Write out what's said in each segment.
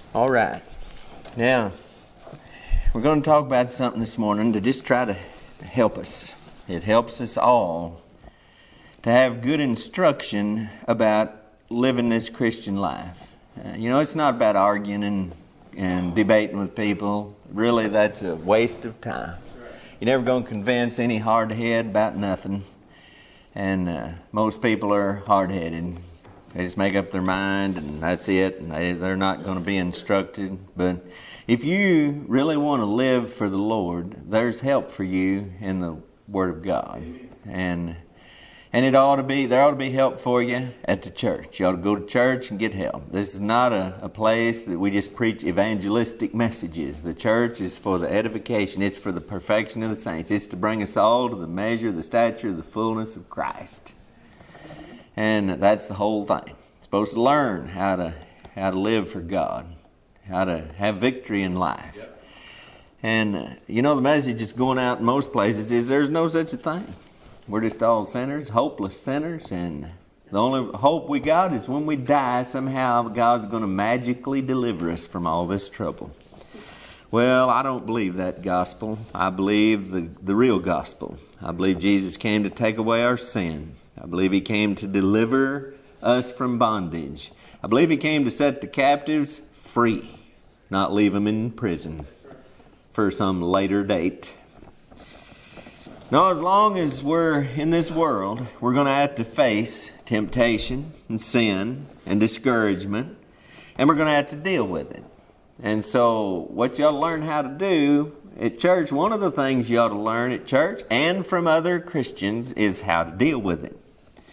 All right. Now, we're going to talk about something this morning to just try to help us. It helps us all to have good instruction about living this Christian life. It's not about arguing and debating with people. Really, that's a waste of time. You're never going to convince any hard-head about nothing. And most people are hard-headed. They just make up their mind and that's it. And they're not going to be instructed. But if you really want to live for the Lord, there's help for you in the Word of God. And there ought to be help for you at the church. You ought to go to church and get help. This is not a place that we just preach evangelistic messages. The church is for the edification. It's for the perfection of the saints. It's to bring us all to the measure, the stature, the fullness of Christ. And that's the whole thing. It's supposed to learn how to live for God, how to have victory in life. Yep. And the message is going out in most places is there's no such a thing. We're just all sinners, hopeless sinners, and the only hope we got is when we die, somehow God's going to magically deliver us from all this trouble. Well, I don't believe that gospel. I believe the real gospel. I believe Jesus came to take away our sin. I believe He came to deliver us from bondage. I believe He came to set the captives free, not leave them in prison for some later date. Now, as long as we're in this world, we're going to have to face temptation and sin and discouragement, and we're going to have to deal with it. And so what you ought to learn how to do at church, one of the things you ought to learn at church and from other Christians is how to deal with it.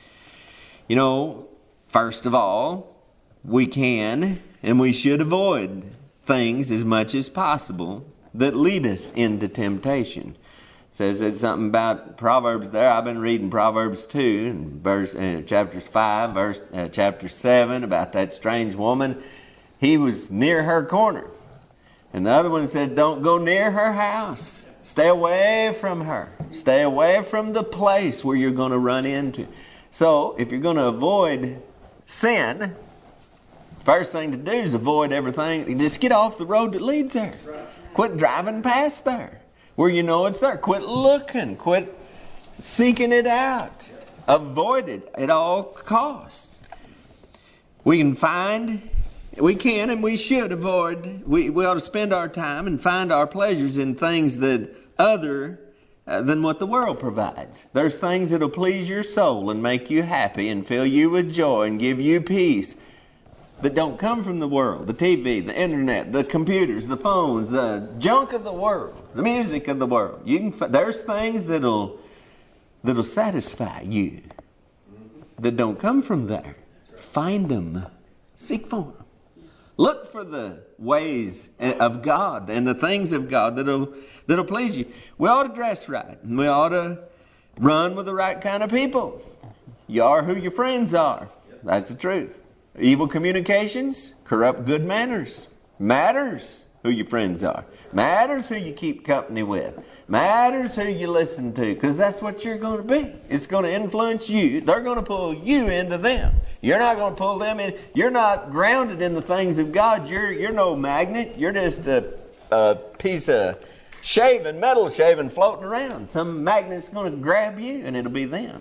First of all, we can and we should avoid things as much as possible that lead us into temptation. Says it's something about Proverbs there. I've been reading Proverbs 2, chapter 5, chapter 7, about that strange woman. He was near her corner. And the other one said, don't go near her house. Stay away from her. Stay away from the place where you're going to run into. So, if you're going to avoid sin, first thing to do is avoid everything. Just get off the road that leads there. Quit driving past there where you know it's there. Quit looking. Quit seeking it out. Avoid it at all costs. We can and we should avoid. We ought to spend our time and find our pleasures in things that other than what the world provides. There's things that will please your soul and make you happy and fill you with joy and give you peace that don't come from the world. The TV, the internet, the computers, the phones, the junk of the world, the music of the world. There's things that'll satisfy you that don't come from there. Find them. Seek for them. Look for the ways of God and the things of God that'll please you. We ought to dress right. And we ought to run with the right kind of people. You are who your friends are. That's the truth. Evil communications corrupt good manners. Matters who your friends are. Matters who you keep company with. Matters who you listen to. Because that's what you're going to be. It's going to influence you. They're going to pull you into them. You're not going to pull them in. You're not grounded in the things of God. You're no magnet. You're just a piece of metal shaving floating around. Some magnet's going to grab you and it'll be them.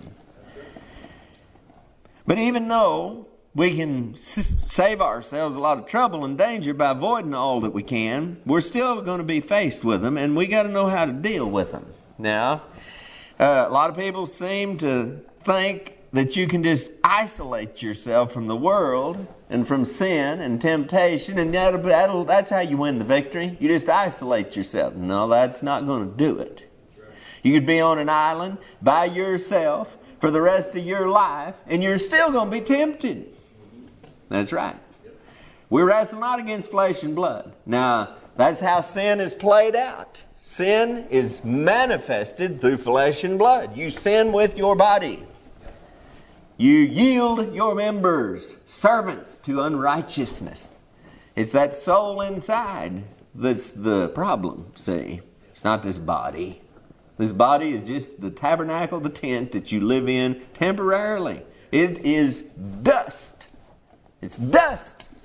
But even though we can save ourselves a lot of trouble and danger by avoiding all that we can, we're still going to be faced with them, and we got to know how to deal with them. Now, a lot of people seem to think that you can just isolate yourself from the world and from sin and temptation, and that's how you win the victory. You just isolate yourself. No, that's not going to do it. You could be on an island by yourself for the rest of your life, and you're still going to be tempted. That's right. We wrestle not against flesh and blood. Now, that's how sin is played out. Sin is manifested through flesh and blood. You sin with your body. You yield your members, servants to unrighteousness. It's that soul inside that's the problem, see. It's not this body. This body is just the tabernacle, the tent that you live in temporarily. It is dust. It's dust,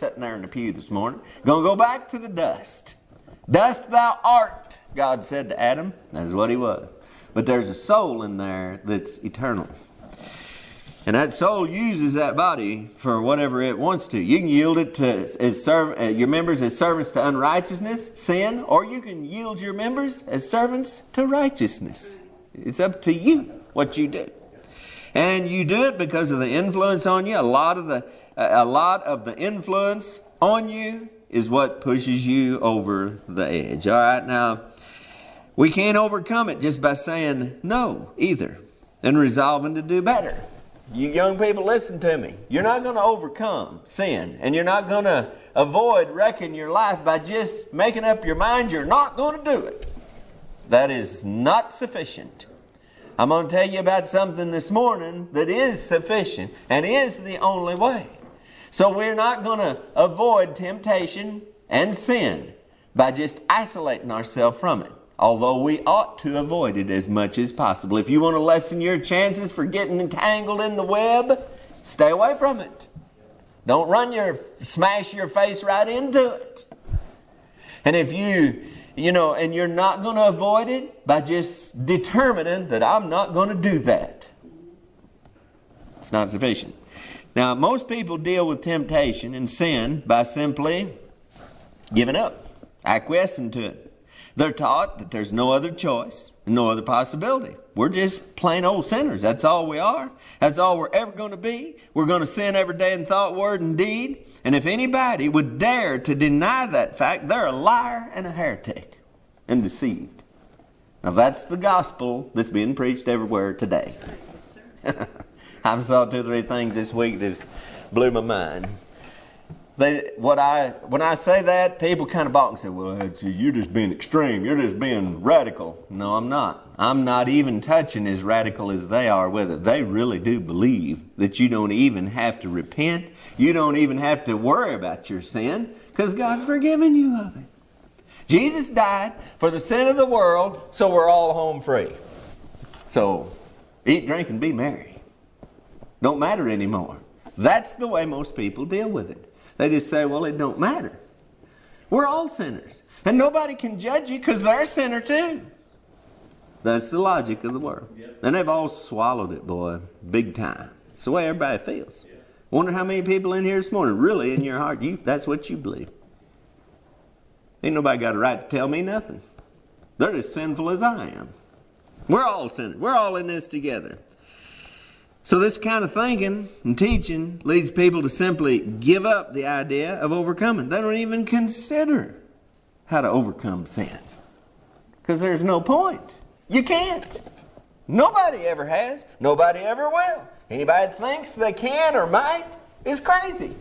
sitting there in the pew this morning. Going to go back to the dust. Dust thou art, God said to Adam. That's what he was. But there's a soul in there that's eternal. And that soul uses that body for whatever it wants to. You can yield it to your members as servants to unrighteousness, sin, or you can yield your members as servants to righteousness. It's up to you what you do. And you do it because of the influence on you. A lot of the influence on you is what pushes you over the edge. All right, now, we can't overcome it just by saying no either and resolving to do better. You young people, listen to me. You're not going to overcome sin, and you're not going to avoid wrecking your life by just making up your mind you're not going to do it. That is not sufficient. I'm going to tell you about something this morning that is sufficient and is the only way. So we're not going to avoid temptation and sin by just isolating ourselves from it, although we ought to avoid it as much as possible. If you want to lessen your chances for getting entangled in the web, stay away from it. Don't smash your face right into it. And if and you're not going to avoid it by just determining that I'm not going to do that. It's not sufficient. Now, most people deal with temptation and sin by simply giving up, acquiescing to it. They're taught that there's no other choice, no other possibility. We're just plain old sinners. That's all we are. That's all we're ever going to be. We're going to sin every day in thought, word, and deed. And if anybody would dare to deny that fact, they're a liar and a heretic and deceived. Now that's the gospel that's being preached everywhere today. I saw 2 or 3 things this week that blew my mind. When I say that, people kind of balk and say, well, you're just being extreme. You're just being radical. No, I'm not. I'm not even touching as radical as they are with it. They really do believe that you don't even have to repent. You don't even have to worry about your sin because God's forgiven you of it. Jesus died for the sin of the world, so we're all home free. So eat, drink, and be merry. Don't matter anymore. That's the way most people deal with it. They just say, well, it don't matter. We're all sinners. And nobody can judge you because they're a sinner too. That's the logic of the world. Yep. And they've all swallowed it, boy, big time. It's the way everybody feels. Yep. Wonder how many people in here this morning, really in your heart, that's what you believe. Ain't nobody got a right to tell me nothing. They're as sinful as I am. We're all sinners. We're all in this together. So this kind of thinking and teaching leads people to simply give up the idea of overcoming. They don't even consider how to overcome sin. Because there's no point. You can't. Nobody ever has. Nobody ever will. Anybody that thinks they can or might is crazy.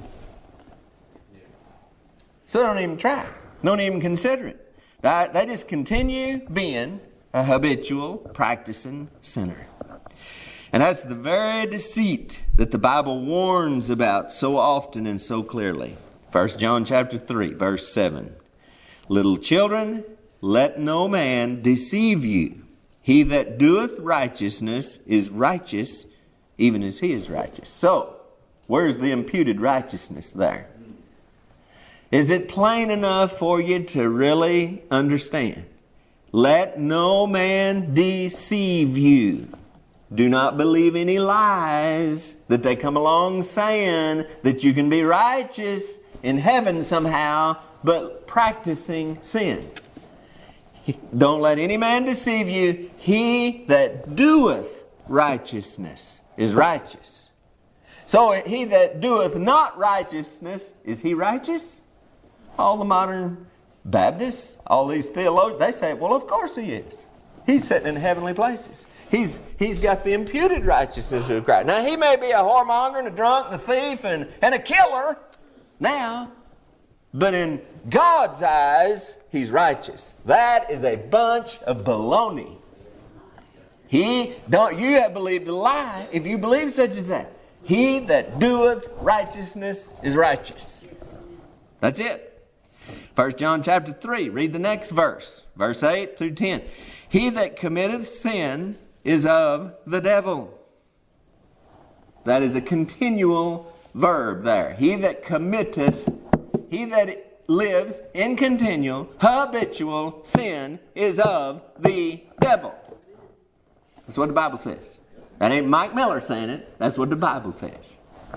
So don't even try. Don't even consider it. They just continue being a habitual, practicing sinner. And that's the very deceit that the Bible warns about so often and so clearly. 1 John chapter 3, verse 7. Little children, let no man deceive you. He that doeth righteousness is righteous, even as he is righteous. So, where's the imputed righteousness there? Is it plain enough for you to really understand? Let no man deceive you. Do not believe any lies that they come along saying that you can be righteous in heaven somehow, but practicing sin. Don't let any man deceive you. He that doeth righteousness is righteous. So he that doeth not righteousness, is he righteous? All the modern Baptists, all these theologians, they say, well, of course he is. He's sitting in heavenly places. He's got the imputed righteousness of Christ. Now, he may be a whoremonger and a drunk and a thief and a killer now, but in God's eyes, he's righteous. That is a bunch of baloney. You have believed a lie if you believe such as that. He that doeth righteousness is righteous. That's it. 1 John chapter 3, read the next verse. Verse 8 through 10. He that committeth sin is of the devil. That is a continual verb there. He that committeth he that lives in continual, habitual sin is of the devil. That's what the Bible says. That ain't Mike Miller saying it. That's what the Bible says.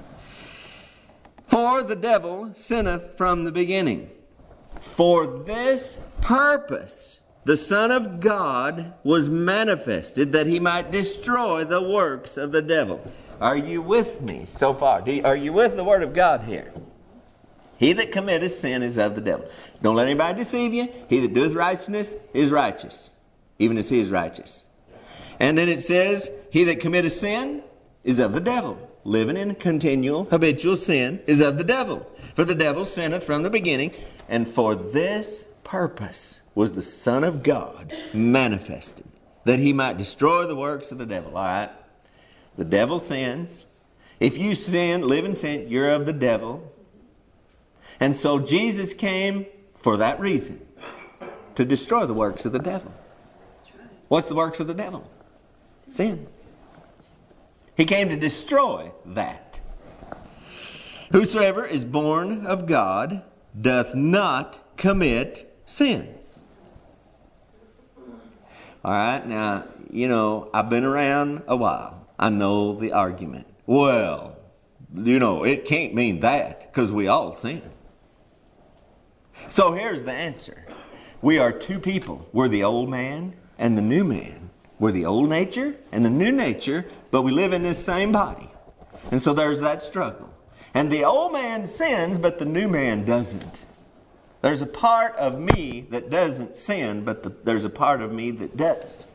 For the devil sinneth from the beginning. For this purpose the Son of God was manifested, that he might destroy the works of the devil. Are you with me so far? Are you with the Word of God here? He that committeth sin is of the devil. Don't let anybody deceive you. He that doeth righteousness is righteous, even as he is righteous. And then it says, he that committeth sin is of the devil. Living in continual, habitual sin is of the devil. For the devil sinneth from the beginning, and for this purpose was the Son of God manifested, that he might destroy the works of the devil. All right? The devil sins. If you sin, live in sin, you're of the devil. And so Jesus came for that reason, to destroy the works of the devil. What's the works of the devil? Sin. He came to destroy that. Whosoever is born of God doth not commit sin. All right, now, I've been around a while. I know the argument. Well, it can't mean that because we all sin. So here's the answer. We are two people. We're the old man and the new man. We're the old nature and the new nature, but we live in this same body. And so there's that struggle. And the old man sins, but the new man doesn't. There's a part of me that doesn't sin, but there's a part of me that does.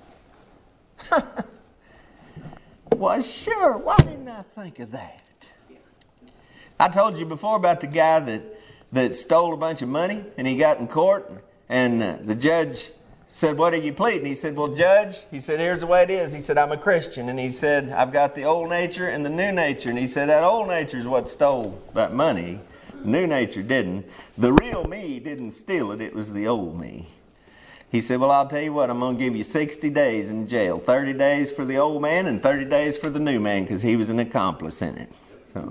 Well, sure. Why didn't I think of that? I told you before about the guy that stole a bunch of money, and he got in court, and the judge said, what are you pleading? He said, well, Judge, he said, here's the way it is. He said, I'm a Christian. And he said, I've got the old nature and the new nature. And he said, that old nature is what stole that money. The new nature didn't. The real me didn't steal it. It was the old me. He said, well, I'll tell you what, I'm going to give you 60 days in jail. 30 days for the old man and 30 days for the new man, because he was an accomplice in it. So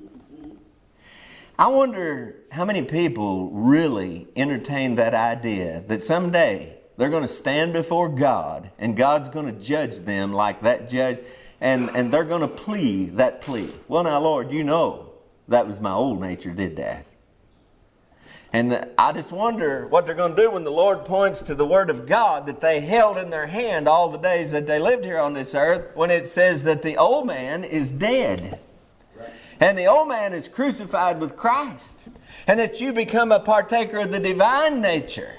I wonder how many people really entertain that idea that someday they're going to stand before God and God's going to judge them like that judge, and they're going to plead that plea. Well, now, Lord, that was my old nature did that. And I just wonder what they're going to do when the Lord points to the Word of God that they held in their hand all the days that they lived here on this earth, when it says that the old man is dead. And the old man is crucified with Christ. And that you become a partaker of the divine nature.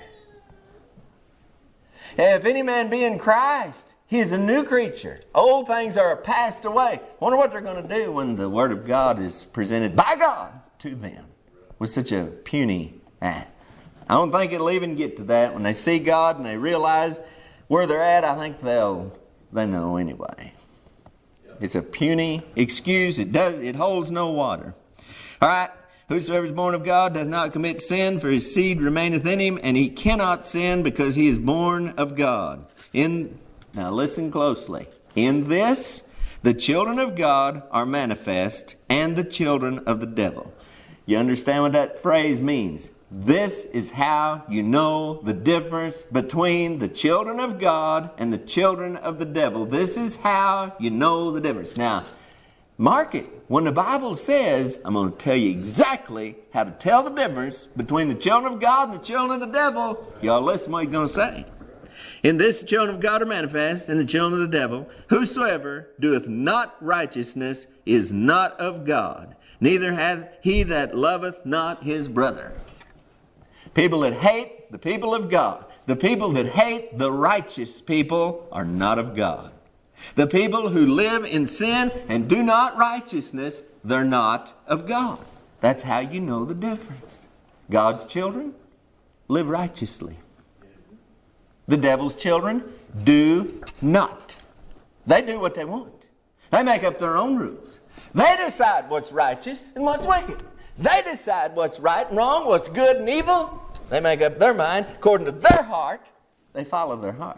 If any man be in Christ, he is a new creature. Old things are passed away. Wonder what they're going to do when the Word of God is presented by God to them with such a puny I don't think it'll even get to that. When they see God and they realize where they're at, I think they know anyway. It's a puny excuse. It holds no water. All right. Whosoever is born of God does not commit sin, for his seed remaineth in him, and he cannot sin because he is born of God. Now listen closely. In this, the children of God are manifest, and the children of the devil. You understand what that phrase means? This is how you know the difference between the children of God and the children of the devil. This is how you know the difference. Now, mark it. When the Bible says, I'm going to tell you exactly how to tell the difference between the children of God and the children of the devil, y'all listen to what he's going to say. In this the children of God are manifest, and the children of the devil. Whosoever doeth not righteousness is not of God, neither hath he that loveth not his brother. People that hate the people of God, the people that hate the righteous people, are not of God. The people who live in sin and do not righteousness, they're not of God. That's how you know the difference. God's children live righteously. The devil's children do not. They do what they want. They make up their own rules. They decide what's righteous and what's wicked. They decide what's right and wrong, what's good and evil. They make up their mind according to their heart. They follow their heart.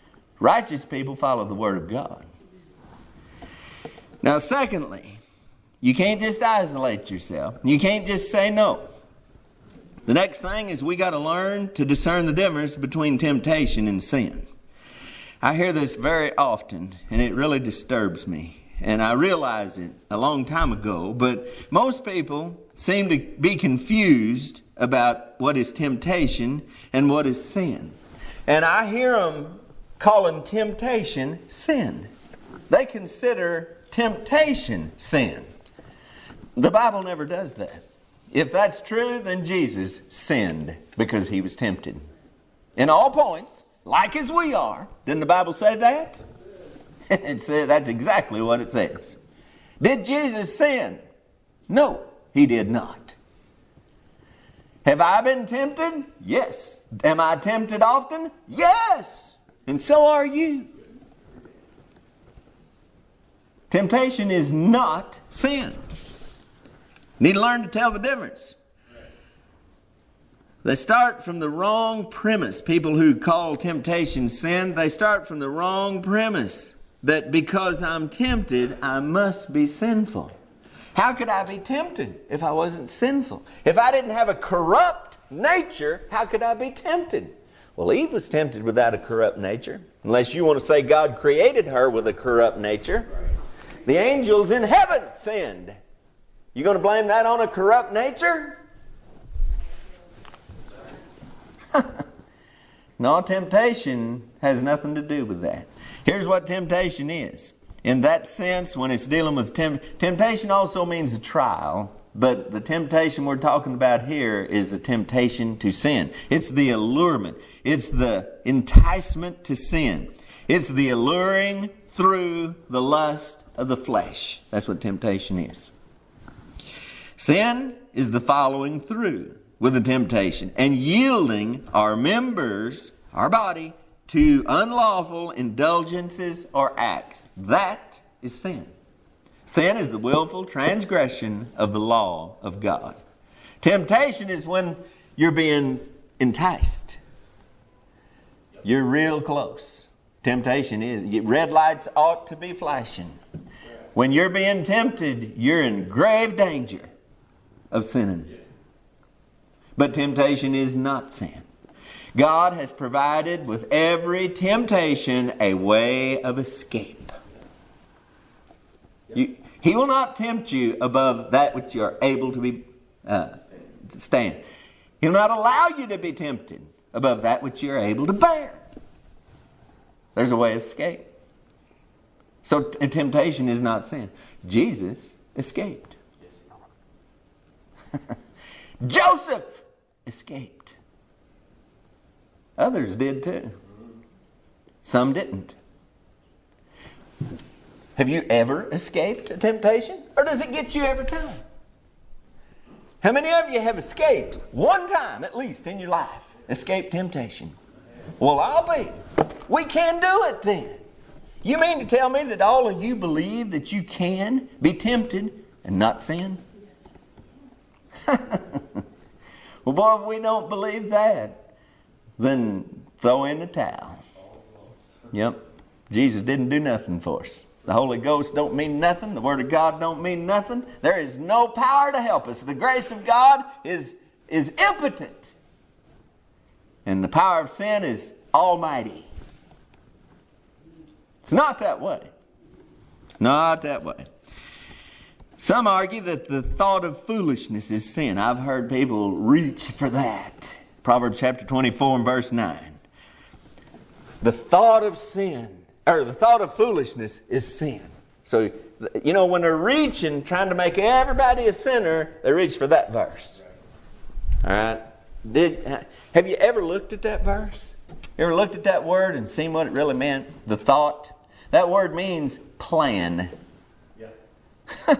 Righteous people follow the Word of God. Now, secondly, You can't just isolate yourself. You can't just say no. The next thing is we got to learn to discern the difference between temptation and sin. I hear this very often, and it really disturbs me. And I realized it a long time ago, but most people seem to be confused about what is temptation and what is sin. And I hear them calling temptation sin. They consider temptation sin. The Bible never does that. If that's true, then Jesus sinned because he was tempted. In all points, like as we are. Didn't the Bible say that? It says that's exactly what it says. Did Jesus sin? No, he did not. Have I been tempted? Yes. Am I tempted often? Yes. And so are you. Temptation is not sin. Need to learn to tell the difference. They start from the wrong premise. People who call temptation sin, they start from the wrong premise. That because I'm tempted, I must be sinful. How could I be tempted if I wasn't sinful? If I didn't have a corrupt nature, how could I be tempted? Well, Eve was tempted without a corrupt nature. Unless you want to say God created her with a corrupt nature. The angels in heaven sinned. You going to blame that on a corrupt nature? No, temptation has nothing to do with that. Here's what temptation is. In that sense, when it's dealing with temptation also means a trial, but the temptation we're talking about here is the temptation to sin. It's the allurement. It's the enticement to sin. It's the alluring through the lust of the flesh. That's what temptation is. Sin is the following through with the temptation and yielding our members, our body, to unlawful indulgences or acts. That is sin. Sin is the willful transgression of the law of God. Temptation is when you're being enticed. You're real close. Temptation is, red lights ought to be flashing. When you're being tempted, you're in grave danger of sinning. But temptation is not sin. God has provided with every temptation a way of escape. He will not tempt you above that which you are able to be stand. He'll not allow you to be tempted above that which you are able to bear. There's a way of escape. So temptation is not sin. Jesus escaped. Joseph escaped. Others did too. Some didn't. Have you ever escaped a temptation? Or does it get you every time? How many of you have escaped one time at least in your life? Escaped temptation. Well, I'll be. We can do it then. You mean to tell me that all of you believe that you can be tempted and not sin? Well, boy, if we don't believe that, then throw in the towel. Yep. Jesus didn't do nothing for us. The Holy Ghost don't mean nothing. The Word of God don't mean nothing. There is no power to help us. The grace of God is impotent. And the power of sin is almighty. It's not that way. Not that way. Some argue that the thought of foolishness is sin. I've heard people reach for that. Proverbs chapter 24 and verse 9. The thought of sin, or the thought of foolishness is sin. So, you know, when they're reaching, trying to make everybody a sinner, they reach for that verse. All right? Have you ever looked at that verse? You ever looked at that word and seen what it really meant? The thought. That word means plan. Yeah.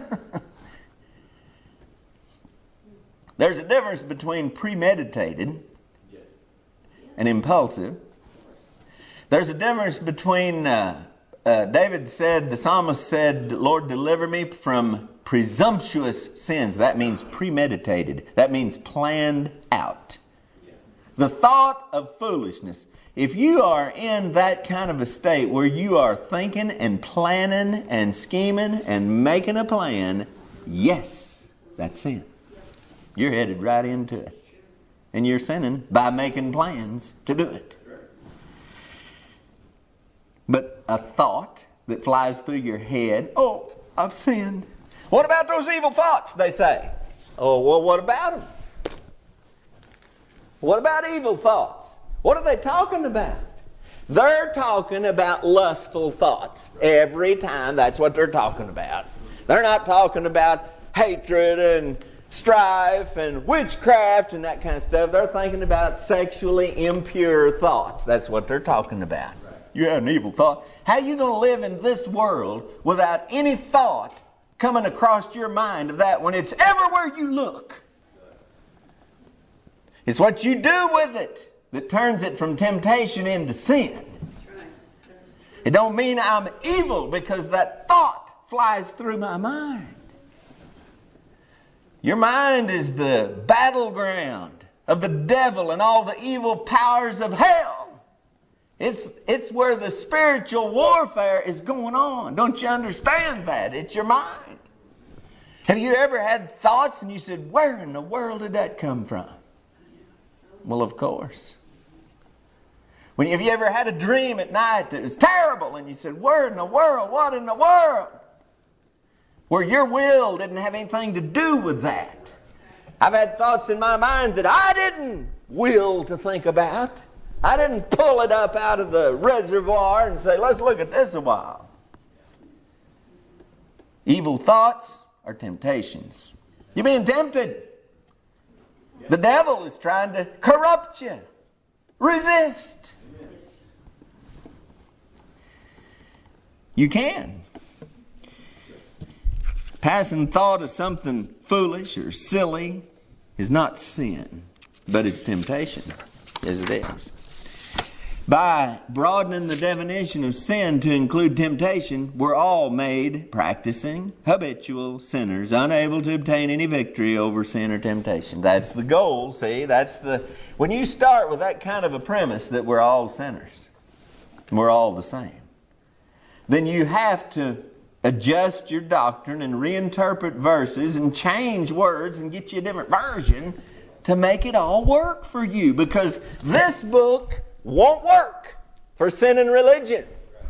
There's a difference between premeditated and impulsive. There's a difference between, David said, the psalmist said, Lord, deliver me from presumptuous sins. That means premeditated. That means planned out. The thought of foolishness. If you are in that kind of a state where you are thinking and planning and scheming and making a plan, yes, that's sin. You're headed right into it. And you're sinning by making plans to do it. But a thought that flies through your head, oh, I've sinned. What about those evil thoughts, they say? Oh, well, what about them? What about evil thoughts? What are they talking about? They're talking about lustful thoughts. Every time, that's what they're talking about. They're not talking about hatred and strife and witchcraft and that kind of stuff. They're thinking about sexually impure thoughts. That's what they're talking about. You have an evil thought. How are you going to live in this world without any thought coming across your mind of that when it's everywhere you look? It's what you do with it that turns it from temptation into sin. It don't mean I'm evil because that thought flies through my mind. Your mind is the battleground of the devil and all the evil powers of hell. It's where the spiritual warfare is going on. Don't you understand that? It's your mind. Have you ever had thoughts and you said, where in the world did that come from? Well, of course. Have you ever had a dream at night that was terrible and you said, where in the world? What in the world? Where your will didn't have anything to do with that. I've had thoughts in my mind that I didn't will to think about. I didn't pull it up out of the reservoir and say, let's look at this a while. Evil thoughts are temptations. You're being tempted. The devil is trying to corrupt you. Resist. You can. Passing thought of something foolish or silly is not sin, but it's temptation, as it is. By broadening the definition of sin to include temptation, we're all made practicing, habitual sinners, unable to obtain any victory over sin or temptation. That's the goal, see? When you start with that kind of a premise that we're all sinners, we're all the same, then you have to adjust your doctrine and reinterpret verses and change words and get you a different version to make it all work for you. Because this book won't work for sin and religion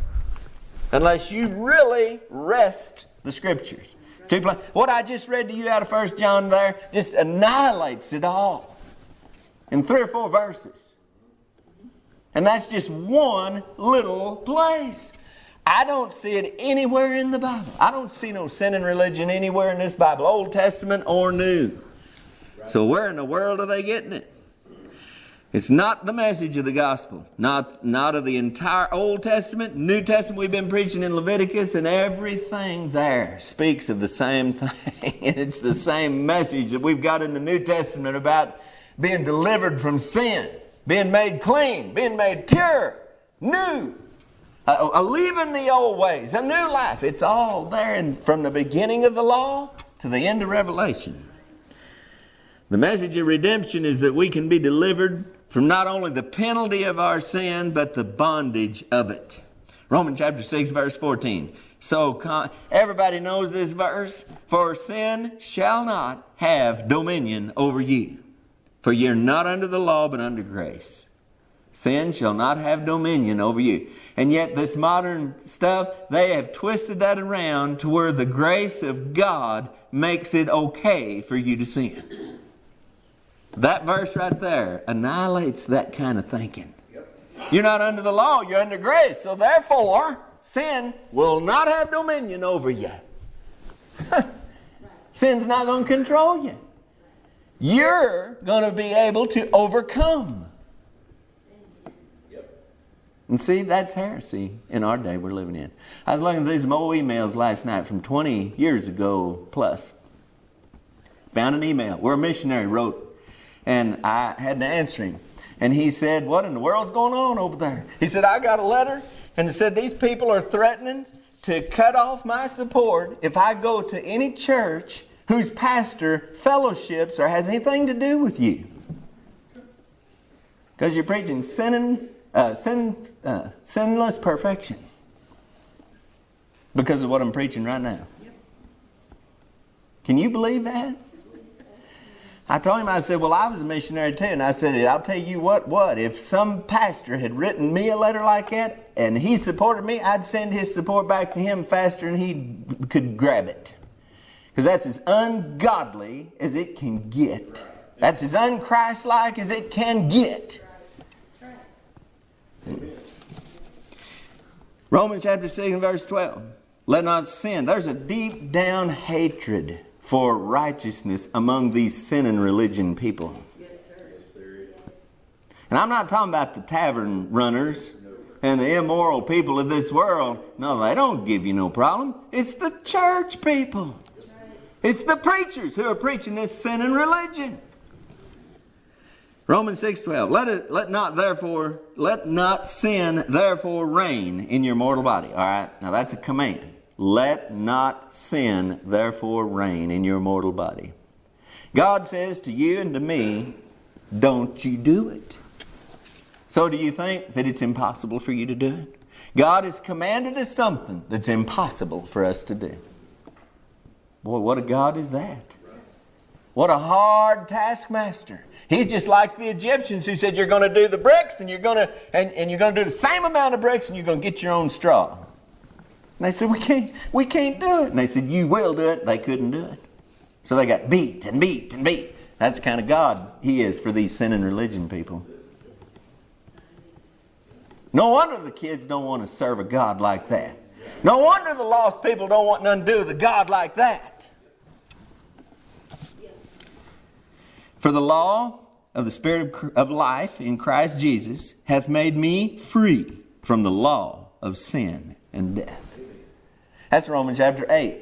unless you really rest the Scriptures. What I just read to you out of 1 John there just annihilates it all in 3 or 4 verses. And that's just one little place. I don't see it anywhere in the Bible. I don't see no sin and religion anywhere in this Bible, Old Testament or New. So where in the world are they getting it? It's not the message of the gospel. Not of the entire Old Testament, New Testament we've been preaching in Leviticus, and everything there speaks of the same thing. And it's the same message that we've got in the New Testament about being delivered from sin, being made clean, being made pure, new. Leaving the old ways, a new life. It's all there from the beginning of the law to the end of Revelation. The message of redemption is that we can be delivered from not only the penalty of our sin, but the bondage of it. Romans chapter 6, verse 14. So everybody knows this verse. For sin shall not have dominion over you. For you're not under the law, but under grace. Sin shall not have dominion over you. And yet this modern stuff, they have twisted that around to where the grace of God makes it okay for you to sin. That verse right there annihilates that kind of thinking. You're not under the law, you're under grace. So therefore, sin will not have dominion over you. Sin's not going to control you. You're going to be able to overcome. And see, that's heresy in our day we're living in. I was looking through some old emails last night from 20 years ago plus. Found an email where a missionary wrote, and I had to answer him. And he said, what in the world's going on over there? He said, I got a letter, and it said, these people are threatening to cut off my support if I go to any church whose pastor fellowships or has anything to do with you. Because you're preaching sinless perfection. Because of what I'm preaching right now. Can you believe that? I told him, I said, well, I was a missionary too. And I said, I'll tell you what, if some pastor had written me a letter like that and he supported me, I'd send his support back to him faster than he could grab it. Because that's as ungodly as it can get. That's as unchristlike as it can get. Romans chapter 6 and verse 12. Let not sin. There's a deep down hatred for righteousness among these sin and religion people. Yes, sir. Yes, there is. And I'm not talking about the tavern runners and the immoral people of this world. No, they don't give you no problem. It's the church people. It's the preachers who are preaching this sin and religion. Romans 6:12. Let not sin therefore reign in your mortal body. All right, now that's a command. Let not sin therefore reign in your mortal body. God says to you and to me, don't you do it. So do you think that it's impossible for you to do it? God has commanded us something that's impossible for us to do. Boy, what a God is that? What a hard taskmaster. He's just like the Egyptians who said, you're going to do the bricks and you're going to do the same amount of bricks and you're going to get your own straw. And they said, we can't do it. And they said, you will do it. They couldn't do it. So they got beat and beat and beat. That's the kind of God He is for these sin and religion people. No wonder the kids don't want to serve a God like that. No wonder the lost people don't want nothing to do with a God like that. For the law of the Spirit of life in Christ Jesus hath made me free from the law of sin and death. That's Romans chapter 8.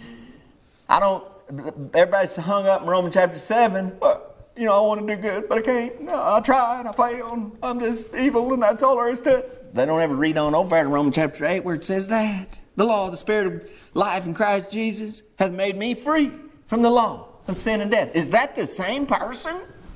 Everybody's hung up in Romans chapter 7. I want to do good, but I can't. No, I try and I fail. And I'm just evil and that's all there is to it. They don't ever read on over to Romans chapter 8 where it says that. The law of the Spirit of life in Christ Jesus hath made me free from the law of sin and death. Is that the same person?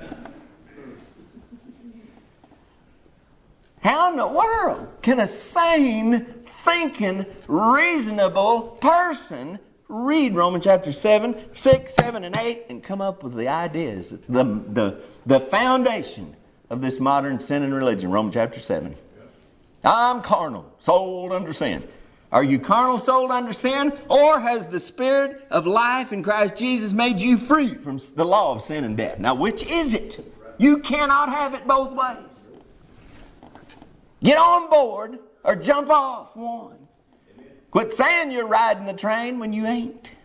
How in the world can a sane, thinking, reasonable person read Romans chapter 7, 6, 7, and 8 and come up with the ideas, the foundation of this modern sin and religion? Romans chapter 7. I'm carnal, sold under sin. Are you carnal, sold under sin? Or has the Spirit of life in Christ Jesus made you free from the law of sin and death? Now, which is it? You cannot have it both ways. Get on board or jump off one. Quit saying you're riding the train when you ain't.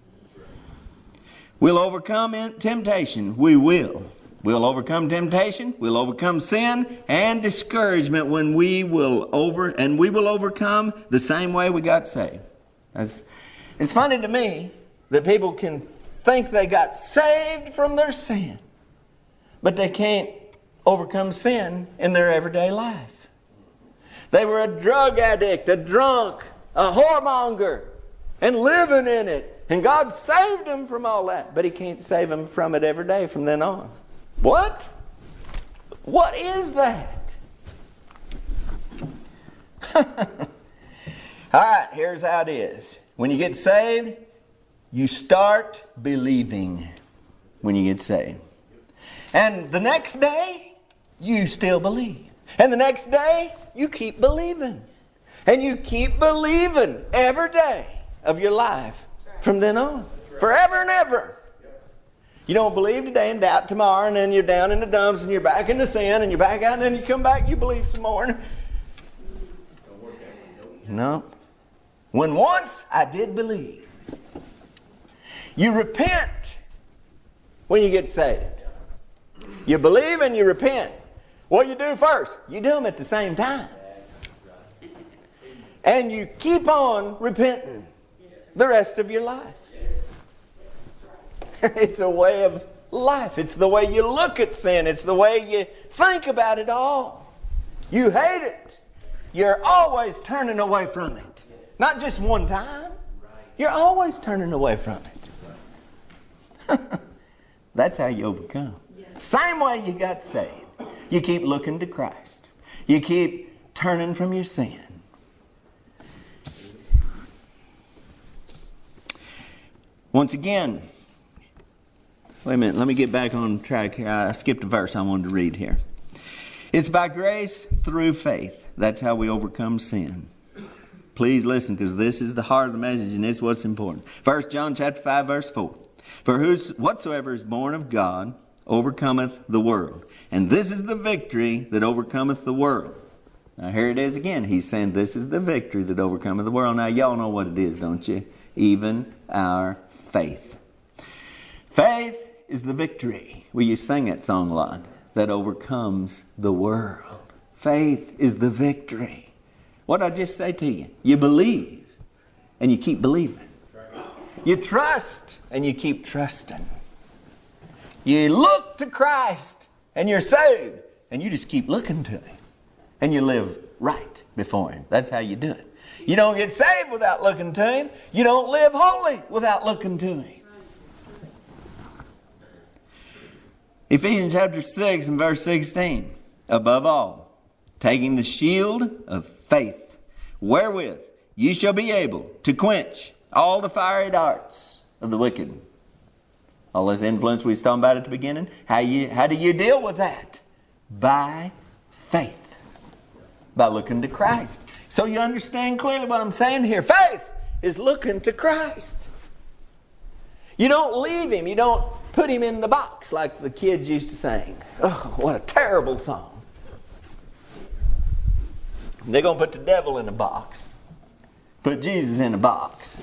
We'll overcome temptation. We will. We'll overcome temptation. We'll overcome sin and discouragement when we will overcome the same way we got saved. It's funny to me that people can think they got saved from their sin, but they can't overcome sin in their everyday life. They were a drug addict, a drunk, a whoremonger, and living in it. And God saved them from all that, but He can't save them from it every day from then on. What? What is that? All right, here's how it is. When you get saved, you start believing when you get saved. And the next day, you still believe. And the next day, you keep believing. And you keep believing every day of your life from then on. Forever and ever. You don't believe today and doubt tomorrow, and then you're down in the dumps and you're back into sin and you're back out and then you come back and you believe some more. No. When once I did believe. You repent when you get saved. You believe and you repent. What do you do first? You do them at the same time. And you keep on repenting the rest of your life. It's a way of life. It's the way you look at sin. It's the way you think about it all. You hate it. You're always turning away from it. Not just one time. You're always turning away from it. That's how you overcome. Same way you got saved. You keep looking to Christ. You keep turning from your sin. Once again, Wait a minute, let me get back on track here. I skipped a verse I wanted to read here. It's by grace through faith. That's how we overcome sin. Please listen, because this is the heart of the message, and this is what's important. 1 John chapter 5, verse 4. For whatsoever is born of God overcometh the world. And this is the victory that overcometh the world. Now here it is again. He's saying this is the victory that overcometh the world. Now y'all know what it is, don't you? Even our faith. Faith is the victory. We used to sing that song a lot. That overcomes the world. Faith is the victory. What did I just say to you? You believe and you keep believing. You trust and you keep trusting. You look to Christ and you're saved and you just keep looking to Him. And you live right before Him. That's how you do it. You don't get saved without looking to Him. You don't live holy without looking to Him. Ephesians chapter 6 and verse 16. Above all, taking the shield of faith, wherewith you shall be able to quench all the fiery darts of the wicked. All this influence we was talking about at the beginning. How do you deal with that? By faith. By looking to Christ. So you understand clearly what I'm saying here. Faith is looking to Christ. You don't leave Him. You don't put Him in the box like the kids used to sing. Oh, what a terrible song. They're going to put the devil in a box. Put Jesus in a box.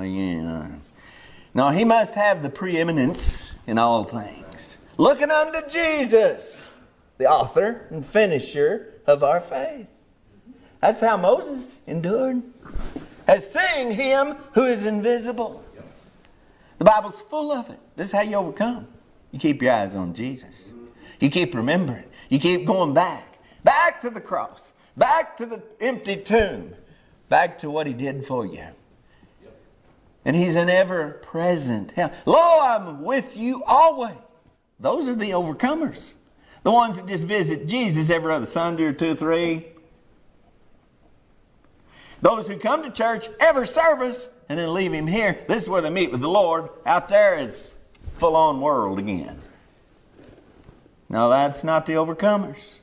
No, He must have the preeminence in all things. Looking unto Jesus, the author and finisher of our faith. That's how Moses endured. As seeing Him who is invisible. The Bible's full of it. This is how you overcome. You keep your eyes on Jesus. You keep remembering. You keep going back. Back to the cross. Back to the empty tomb. Back to what He did for you. And He's an ever-present help. Lo, I'm with you always. Those are the overcomers. The ones that just visit Jesus every other Sunday or 2 or 3. Those who come to church every service and then leave Him here. This is where they meet with the Lord. Out there it's full-on world again. No, that's not the overcomers.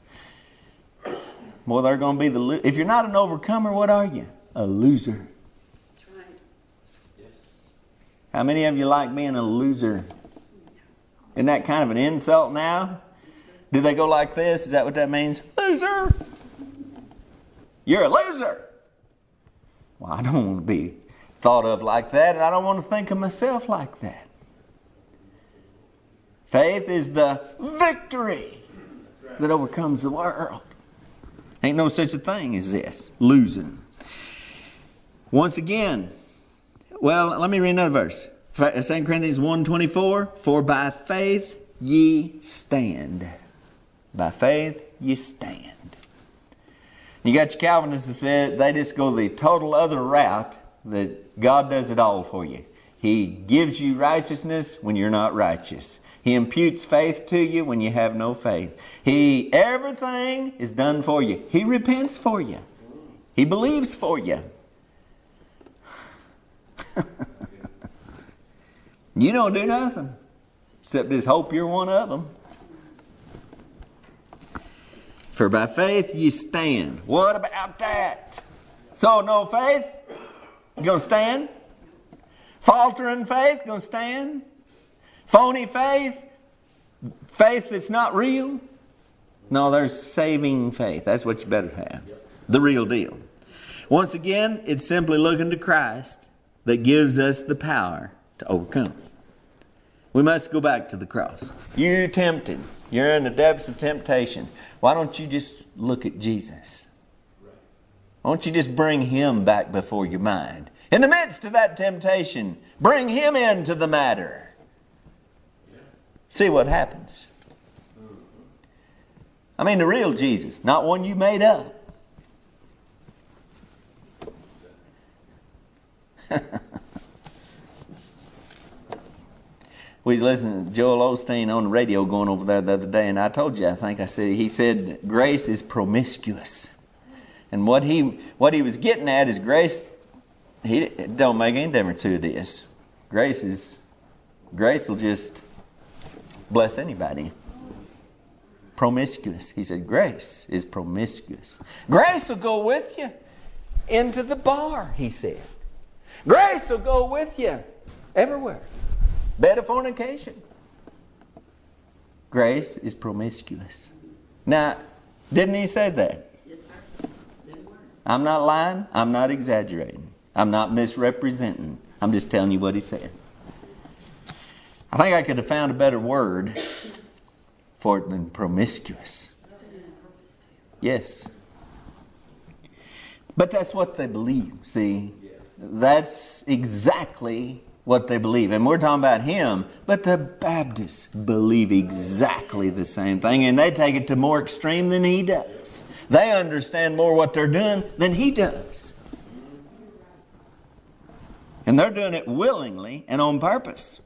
Well, they're going to be if you're not an overcomer, what are you? A loser. That's right. Yes. How many of you like being a loser? Isn't that kind of an insult now? Do they go like this? Is that what that means? Loser! You're a loser! Well, I don't want to be thought of like that, and I don't want to think of myself like that. Faith is the victory that overcomes the world. Ain't no such a thing as this, losing. Once again, well, let me read another verse. 2 Corinthians 1:24, for by faith ye stand. By faith ye stand. You got your Calvinists that said they just go the total other route, that God does it all for you. He gives you righteousness when you're not righteous. He imputes faith to you when you have no faith. Everything is done for you. He repents for you. He believes for you. You don't do nothing except just hope you're one of them. For by faith ye stand. What about that? So no faith? You going to stand? Faltering faith? Going to stand? Phony faith? Faith that's not real? No, there's saving faith. That's what you better have. The real deal. Once again, it's simply looking to Christ that gives us the power to overcome. We must go back to the cross. You're tempted. You're in the depths of temptation. Why don't you just look at Jesus? Why don't you just bring Him back before your mind? In the midst of that temptation, bring Him into the matter. See what happens. I mean the real Jesus, not one you made up. We was listening to Joel Osteen on the radio going over there the other day, and I told you, he said grace is promiscuous. And what he was getting at is grace, it don't make any difference who it is. Grace will just bless anybody. Promiscuous. He said grace is promiscuous. Grace will go with you into the bar, he said. Grace will go with you everywhere. Bed of fornication. Grace is promiscuous. Now, didn't he say that? Yes, sir. Them words. I'm not lying. I'm not exaggerating. I'm not misrepresenting. I'm just telling you what he said. I think I could have found a better word for it than promiscuous. Yes. But that's what they believe, see? That's exactly what they believe. And we're talking about him, but the Baptists believe exactly the same thing, and they take it to more extreme than he does. They understand more what they're doing than he does. And they're doing it willingly and on purpose.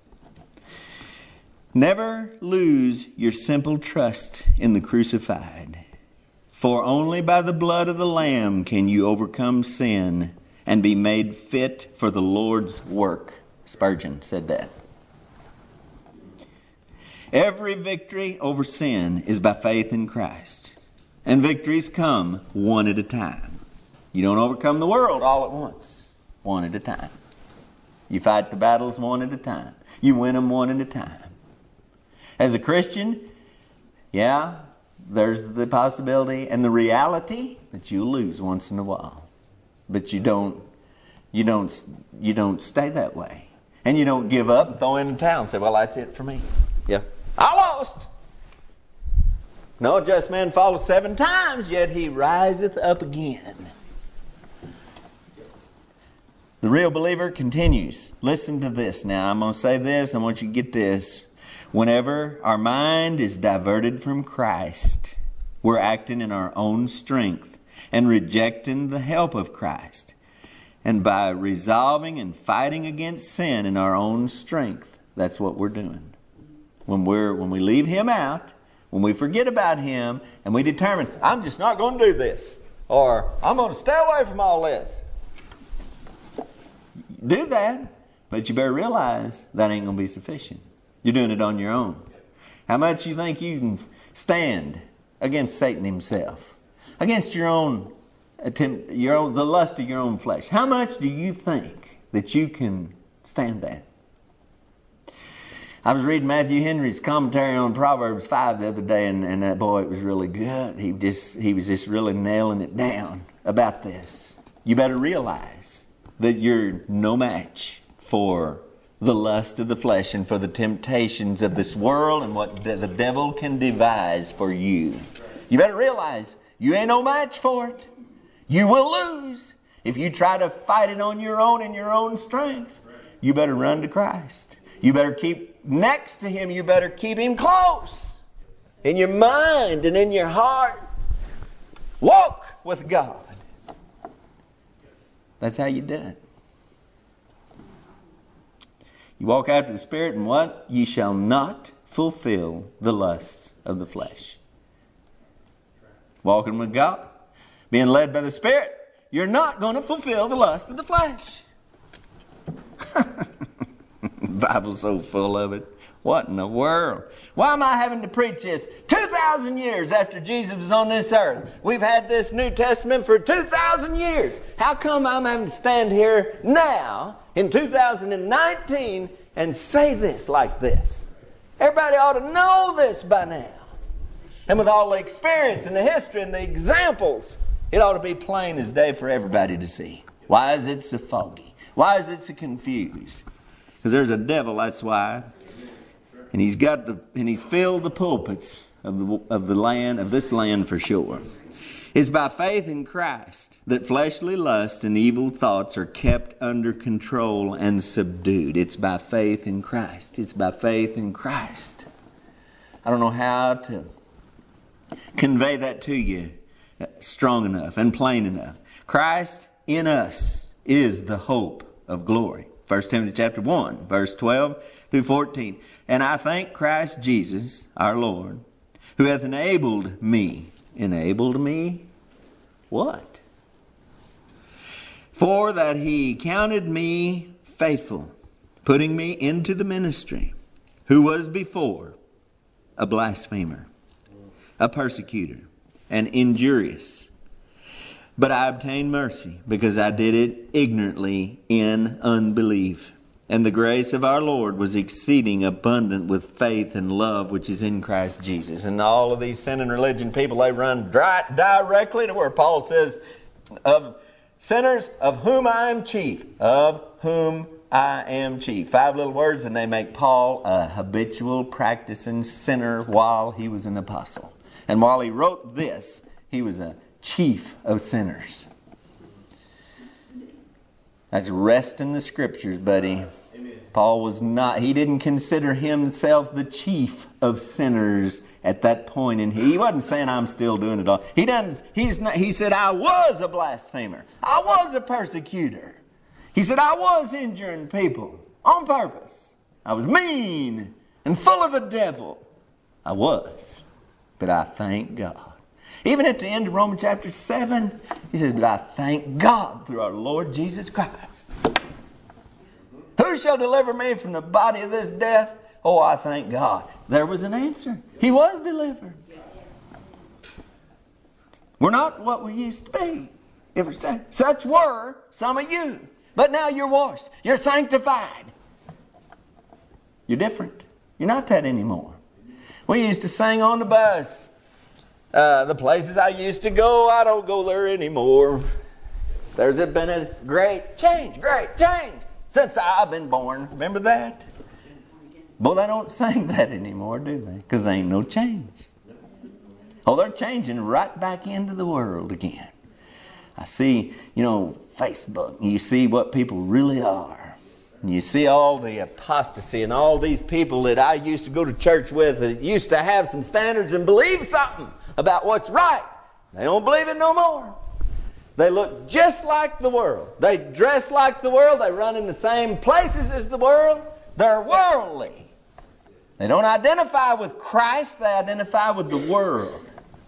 Never lose your simple trust in the crucified. For only by the blood of the Lamb can you overcome sin and be made fit for the Lord's work. Spurgeon said that. Every victory over sin is by faith in Christ. And victories come one at a time. You don't overcome the world all at once. One at a time. You fight the battles one at a time. You win them one at a time. As a Christian, yeah, there's the possibility and the reality that you'll lose once in a while. But you don't stay that way. And you don't give up and throw in the towel and say, well, that's it for me. Yeah. I lost. No just man falleth 7 times, yet he riseth up again. The real believer continues. Listen to this now. I'm going to say this. I want you to get this. Whenever our mind is diverted from Christ, we're acting in our own strength and rejecting the help of Christ. And by resolving and fighting against sin in our own strength, that's what we're doing. When we leave him out, when we forget about him, and we determine, I'm just not going to do this, or I'm going to stay away from all this. Do that, but you better realize that ain't going to be sufficient. You're doing it on your own. How much you think you can stand against Satan himself? Against your own attempt, the lust of your own flesh. How much do you think that you can stand that? I was reading Matthew Henry's commentary on Proverbs 5 the other day, and that boy, it was really good. He was just really nailing it down about this. You better realize that you're no match for the lust of the flesh and for the temptations of this world and what the devil can devise for you. You better realize you ain't no match for it. You will lose if you try to fight it on your own in your own strength. You better run to Christ. You better keep next to him. You better keep him close in your mind and in your heart. Walk with God. That's how you do it. You walk after the Spirit, and what? Ye shall not fulfill the lusts of the flesh. Walking with God, being led by the Spirit, you're not going to fulfill the lust of the flesh. The Bible's so full of it. What in the world? Why am I having to preach this 2,000 years after Jesus was on this earth? We've had this New Testament for 2,000 years. How come I'm having to stand here now in 2019 and say this like this? Everybody ought to know this by now. And with all the experience and the history and the examples, it ought to be plain as day for everybody to see. Why is it so foggy? Why is it so confused? Because there's a devil, that's why. And he's filled the pulpits of the land, of this land for sure. It's by faith in Christ that fleshly lust and evil thoughts are kept under control and subdued. It's by faith in Christ. It's by faith in Christ. I don't know how to convey that to you strong enough and plain enough. Christ in us is the hope of glory. 1 Timothy chapter 1, verse 12 through 14. And I thank Christ Jesus, our Lord, who hath enabled me. Enabled me? What? For that he counted me faithful, putting me into the ministry, who was before a blasphemer, a persecutor, and injurious. But I obtained mercy because I did it ignorantly in unbelief. And the grace of our Lord was exceeding abundant with faith and love which is in Christ Jesus. And all of these sin and religion people, they run directly to where Paul says, of sinners of whom I am chief. Of whom I am chief. 5 little words, and they make Paul a habitual practicing sinner while he was an apostle. And while he wrote this, he was a chief of sinners. That's rest in the scriptures, buddy. Amen. Paul was not, he didn't consider himself the chief of sinners at that point. And he wasn't saying I'm still doing it all. He said I was a blasphemer. I was a persecutor. He said I was injuring people on purpose. I was mean and full of the devil. I was. But I thank God. Even at the end of Romans chapter 7, he says, but I thank God through our Lord Jesus Christ. Who shall deliver me from the body of this death? Oh, I thank God. There was an answer. He was delivered. We're not what we used to be. Such were some of you. But now you're washed. You're sanctified. You're different. You're not that anymore. We used to sing on the bus. The places I used to go, I don't go there anymore. There's been a great change since I've been born. Remember that? Boy, they don't sing that anymore, do they? Because there ain't no change. Oh, they're changing right back into the world again. I see, Facebook. You see what people really are. And you see all the apostasy and all these people that I used to go to church with that used to have some standards and believe something about what's right. They don't believe it no more. They look just like the world. They dress like the world. They run in the same places as the world. They're worldly. They don't identify with Christ. They identify with the world.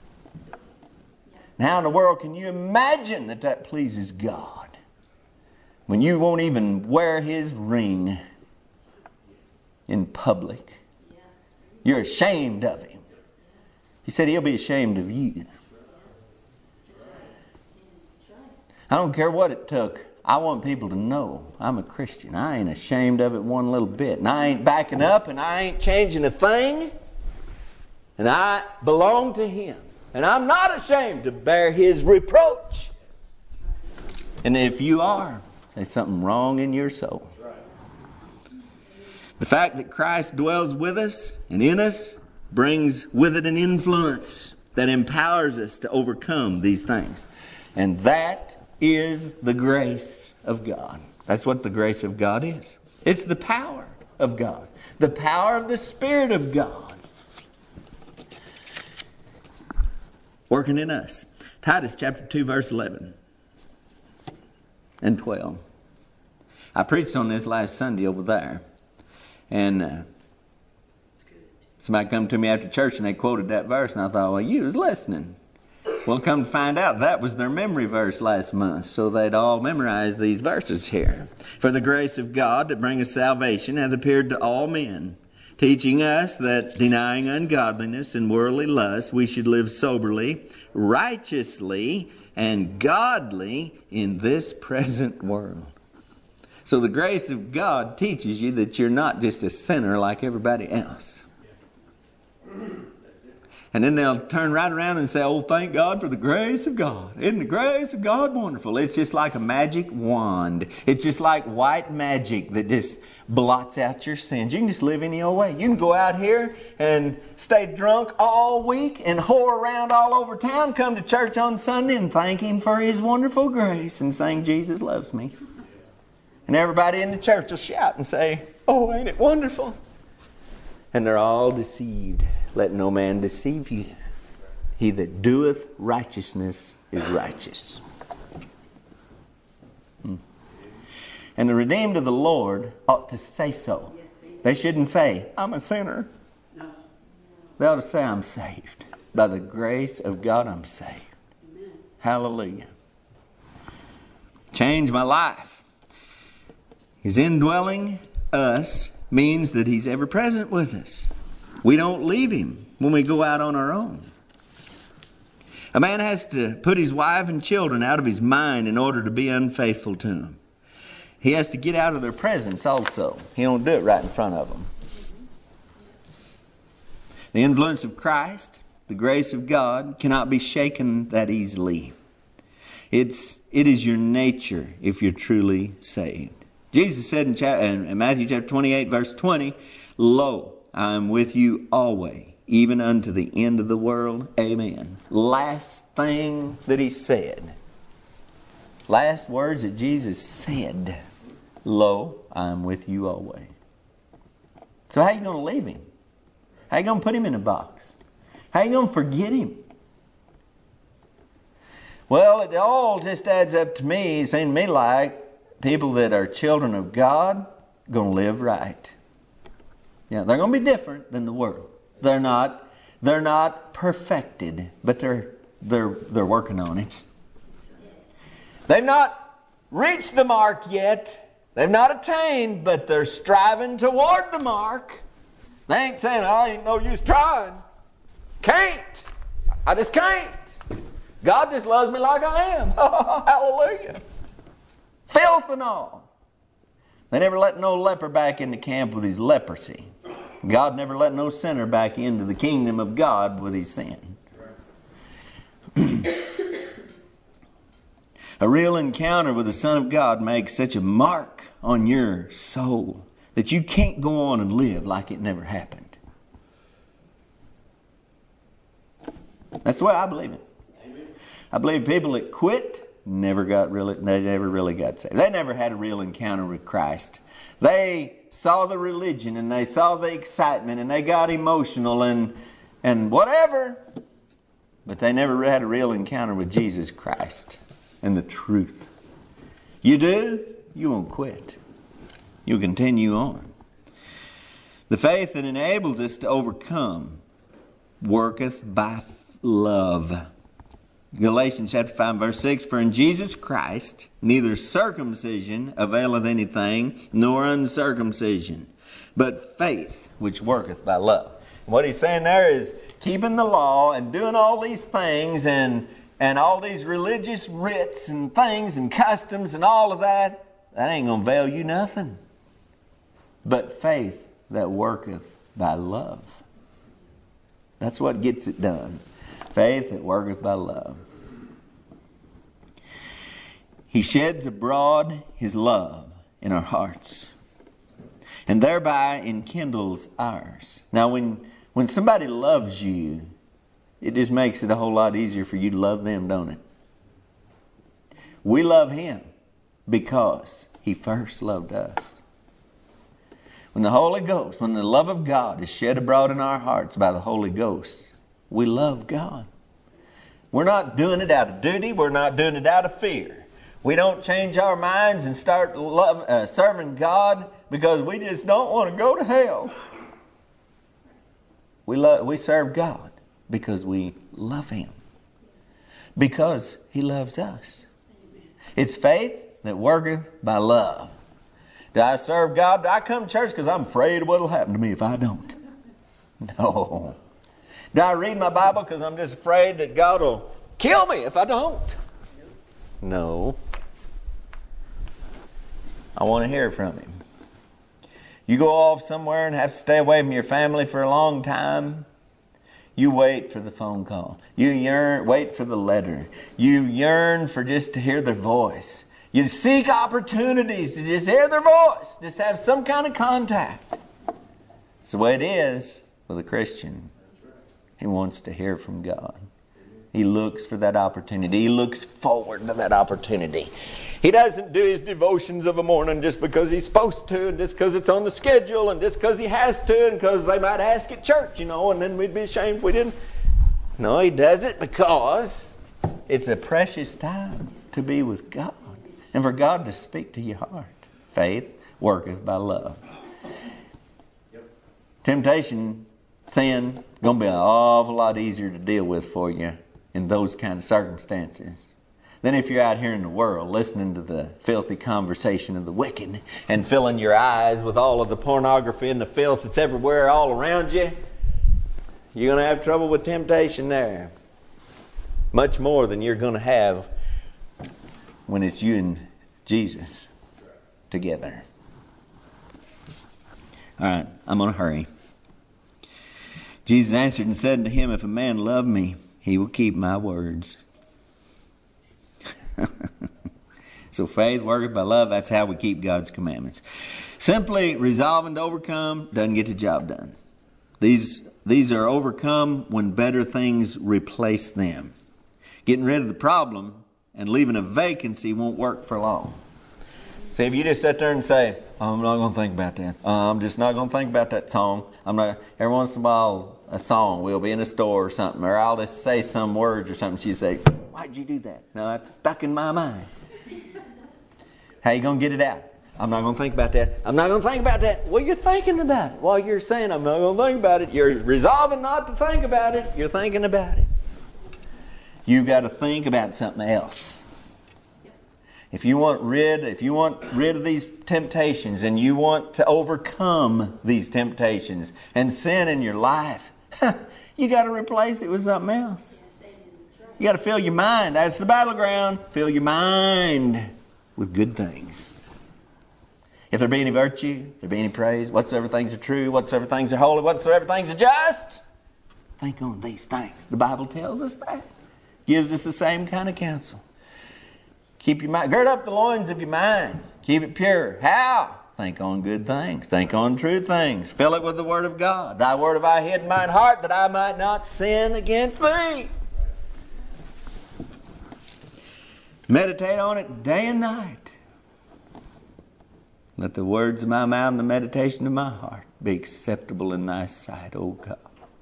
How in the world can you imagine that pleases God when you won't even wear His ring in public? You're ashamed of Him. He said He'll be ashamed of you. I don't care what it took. I want people to know I'm a Christian. I ain't ashamed of it one little bit. And I ain't backing up and I ain't changing a thing. And I belong to Him. And I'm not ashamed to bear His reproach. And if you are, there's something wrong in your soul. The fact that Christ dwells with us and in us brings with it an influence that empowers us to overcome these things. And that is the grace of God. That's what the grace of God is. It's the power of God. The power of the Spirit of God working in us. Titus chapter 2 verse 11 and 12. I preached on this last Sunday over there. And somebody come to me after church and they quoted that verse. And I thought, well, you was listening. Well, come to find out, that was their memory verse last month. So they'd all memorized these verses here. For the grace of God that bringeth salvation hath appeared to all men, teaching us that denying ungodliness and worldly lust, we should live soberly, righteously, and godly in this present world. So the grace of God teaches you that you're not just a sinner like everybody else. And then they'll turn right around and say, oh, thank God for the grace of God. Isn't the grace of God wonderful? It's just like a magic wand. It's just like white magic that just blots out your sins. You can just live any old way. You can go out here and stay drunk all week and whore around all over town, come to church on Sunday and thank Him for His wonderful grace and sing, Jesus loves me. And everybody in the church will shout and say, oh, ain't it wonderful? And they're all deceived. Let no man deceive you. He that doeth righteousness is righteous. And the redeemed of the Lord ought to say so. They shouldn't say, I'm a sinner. They ought to say, I'm saved. By the grace of God, I'm saved. Hallelujah. Change my life. His indwelling us means that He's ever present with us. We don't leave Him when we go out on our own. A man has to put his wife and children out of his mind in order to be unfaithful to Him. He has to get out of their presence also. He don't do it right in front of them. The influence of Christ, the grace of God, cannot be shaken that easily. It is your nature if you're truly saved. Jesus said in Matthew chapter 28, verse 20, "Lo, I am with you always, even unto the end of the world. Amen." Last thing that He said. Last words that Jesus said. "Lo, I am with you always." So how are you going to leave Him? How are you going to put Him in a box? How are you going to forget Him? Well, it all just adds up to me. It seems to me like people that are children of God are going to live right. Yeah, they're going to be different than the world. They're not perfected, but they're working on it. They've not reached the mark yet. They've not attained, but they're striving toward the mark. They ain't saying, "I ain't no use trying. Can't. I just can't. God just loves me like I am." Hallelujah. Filth and all. They never let no leper back into camp with his leprosy. God never let no sinner back into the kingdom of God with his sin. A real encounter with the Son of God makes such a mark on your soul that you can't go on and live like it never happened. That's the way I believe it. Amen. I believe people that quit they never really got saved. They never had a real encounter with Christ. They saw the religion and they saw the excitement and they got emotional and whatever, but they never had a real encounter with Jesus Christ and the truth. You do, you won't quit. You'll continue on. The faith that enables us to overcome worketh by love. Galatians chapter 5 verse 6, "For in Jesus Christ neither circumcision availeth anything, nor uncircumcision, but faith which worketh by love." And what he's saying there is keeping the law and doing all these things and all these religious rites and things and customs and all of that ain't going to avail you nothing. But faith that worketh by love. That's what gets it done. Faith that worketh by love. He sheds abroad His love in our hearts, and thereby enkindles ours. Now when somebody loves you, it just makes it a whole lot easier for you to love them, don't it? We love Him because He first loved us. When the Holy Ghost, when the love of God is shed abroad in our hearts by the Holy Ghost, we love God. We're not doing it out of duty. We're not doing it out of fear. We don't change our minds and start serving God because we just don't want to go to hell. We serve God because we love Him. Because He loves us. It's faith that worketh by love. Do I serve God? Do I come to church because I'm afraid of what will happen to me if I don't? No. Do I read my Bible because I'm just afraid that God will kill me if I don't? No. I want to hear from Him. You go off somewhere and have to stay away from your family for a long time. You wait for the phone call. You wait for the letter. You yearn for just to hear their voice. You seek opportunities to just hear their voice. Just have some kind of contact. It's the way it is with a Christian. He wants to hear from God. He looks for that opportunity. He looks forward to that opportunity. He doesn't do his devotions of a morning just because he's supposed to, and just because it's on the schedule, and just because he has to, and because they might ask at church, and then we'd be ashamed if we didn't. No, he does it because it's a precious time to be with God and for God to speak to your heart. Faith worketh by love. Temptation, sin, going to be an awful lot easier to deal with for you in those kind of circumstances than if you're out here in the world listening to the filthy conversation of the wicked and filling your eyes with all of the pornography and the filth that's everywhere all around you. You're going to have trouble with temptation there. Much more than you're going to have when it's you and Jesus together. All right, I'm going to hurry. Jesus answered and said unto him, if a man love me, he will keep my words. So faith worketh by love. That's how we keep God's commandments. Simply resolving to overcome doesn't get the job done. These are overcome when better things replace them. Getting rid of the problem and leaving a vacancy won't work for long. See, if you just sit there and say, I'm not going to think about that. I'm just not going to think about that song. Every once in a while, a song will be in a store or something, or I'll just say some words or something. She'll say, why'd you do that? No, that's stuck in my mind. How you going to get it out? I'm not going to think about that. I'm not going to think about that. Well, you're thinking about it. While you're saying, I'm not going to think about it, you're resolving not to think about it. You're thinking about it. You've got to think about something else. If you want rid of these temptations and you want to overcome these temptations and sin in your life, you got to replace it with something else. You got to fill your mind. That's the battleground. Fill your mind with good things. If there be any virtue, if there be any praise, whatsoever things are true, whatsoever things are holy, whatsoever things are just, think on these things. The Bible tells us that. Gives us the same kind of counsel. Keep your mind. Gird up the loins of your mind. Keep it pure. How? Think on good things. Think on true things. Fill it with the Word of God. Thy Word have I hid in mine heart that I might not sin against thee. Meditate on it day and night. Let the words of my mouth and the meditation of my heart be acceptable in thy sight, O God.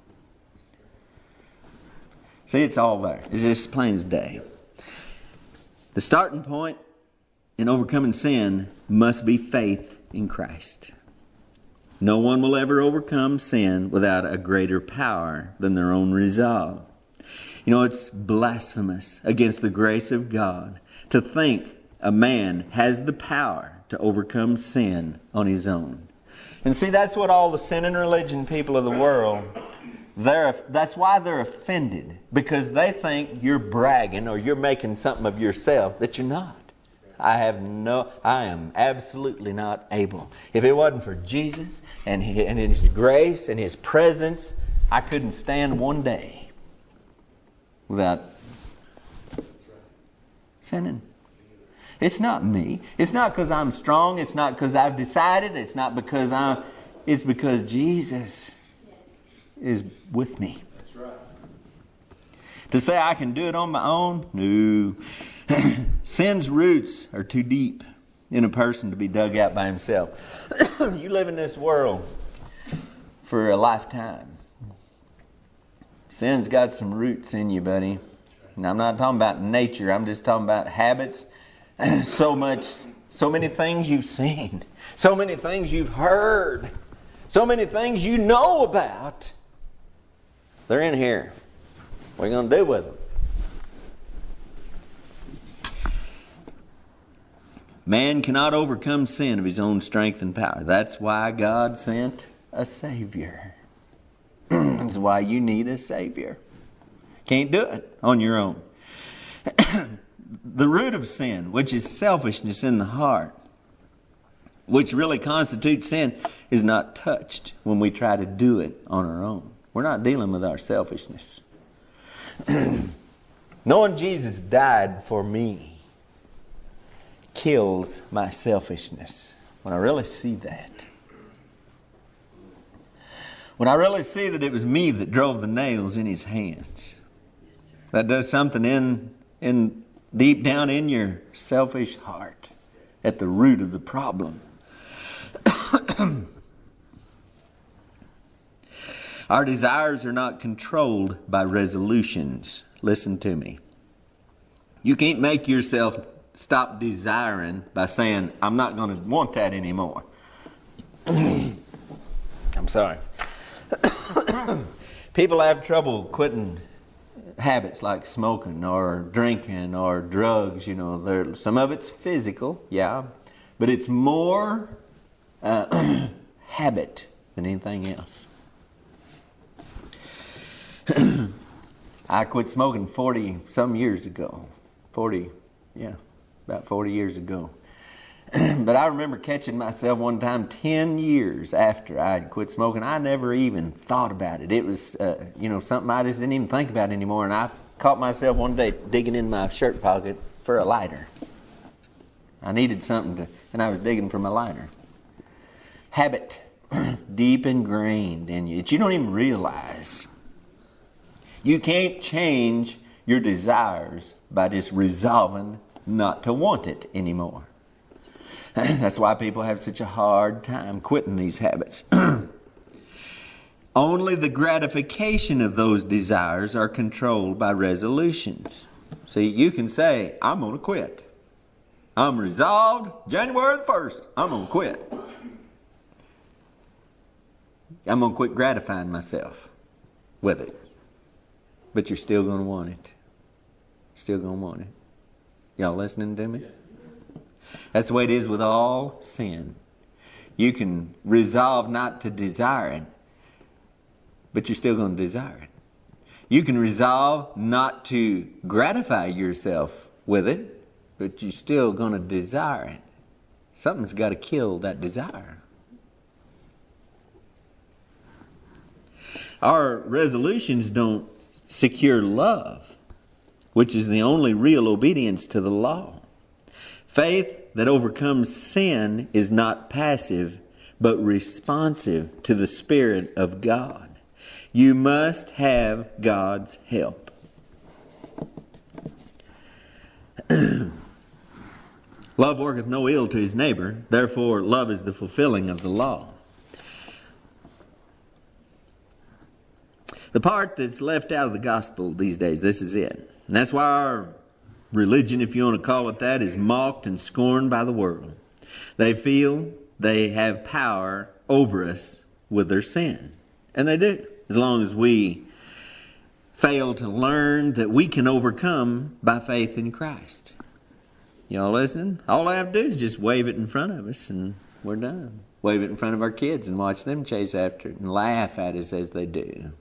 See, it's all there. It's just plain as day. The starting point in overcoming sin must be faith in Christ. No one will ever overcome sin without a greater power than their own resolve. You know, it's blasphemous against the grace of God to think a man has the power to overcome sin on his own. And see, that's what all the sin and religion people of the world, that's why they're offended. Because they think you're bragging or you're making something of yourself that you're not. I am absolutely not able. If it wasn't for Jesus and His grace and His presence, I couldn't stand one day without sinning. It's not me. It's not because I'm strong. It's not because I've decided. It's not because it's because Jesus is with me. That's right. To say I can do it on my own? No. Sin's roots are too deep in a person to be dug out by himself. You live in this world for a lifetime. Sin's got some roots in you, buddy. And I'm not talking about nature. I'm just talking about habits. So many things you've seen. So many things you've heard. So many things you know about. They're in here. What are you going to do with them? Man cannot overcome sin of his own strength and power. That's why God sent a Savior. That's why you need a Savior. Can't do it on your own. The root of sin, which is selfishness in the heart, which really constitutes sin, is not touched when we try to do it on our own. We're not dealing with our selfishness. Knowing Jesus died for me kills my selfishness. When I really see that. When I really see that it was me that drove the nails in His hands. That does something in deep down in your selfish heart at the root of the problem. Our desires are not controlled by resolutions. Listen to me. You can't make yourself stop desiring by saying, I'm not going to want that anymore. I'm sorry. People have trouble quitting habits like smoking or drinking or drugs. You know, some of it's physical, yeah, but it's more habit than anything else. I quit smoking 40 some years ago. About 40 years ago. But I remember catching myself one time 10 years after I had quit smoking. I never even thought about it. It was, something I just didn't even think about anymore. And I caught myself one day digging in my shirt pocket for a lighter. I needed something and I was digging for my lighter. Habit, deep ingrained in you that you don't even realize. You can't change your desires by just resolving not to want it anymore. That's why people have such a hard time quitting these habits. Only the gratification of those desires are controlled by resolutions. See, you can say, I'm going to quit. I'm resolved, January the 1st, I'm going to quit. I'm going to quit gratifying myself with it. But you're still going to want it. Still going to want it. Y'all listening to me? That's the way it is with all sin. You can resolve not to desire it, but you're still going to desire it. You can resolve not to gratify yourself with it, but you're still going to desire it. Something's got to kill that desire. Our resolutions don't secure love, which is the only real obedience to the law. Faith that overcomes sin is not passive, but responsive to the Spirit of God. You must have God's help. Love worketh no ill to his neighbor, therefore love is the fulfilling of the law. The part that's left out of the gospel these days, this is it. And that's why our religion, if you want to call it that, is mocked and scorned by the world. They feel they have power over us with their sin. And they do. As long as we fail to learn that we can overcome by faith in Christ. Y'all listening? All I have to do is just wave it in front of us and we're done. Wave it in front of our kids and watch them chase after it and laugh at us as they do.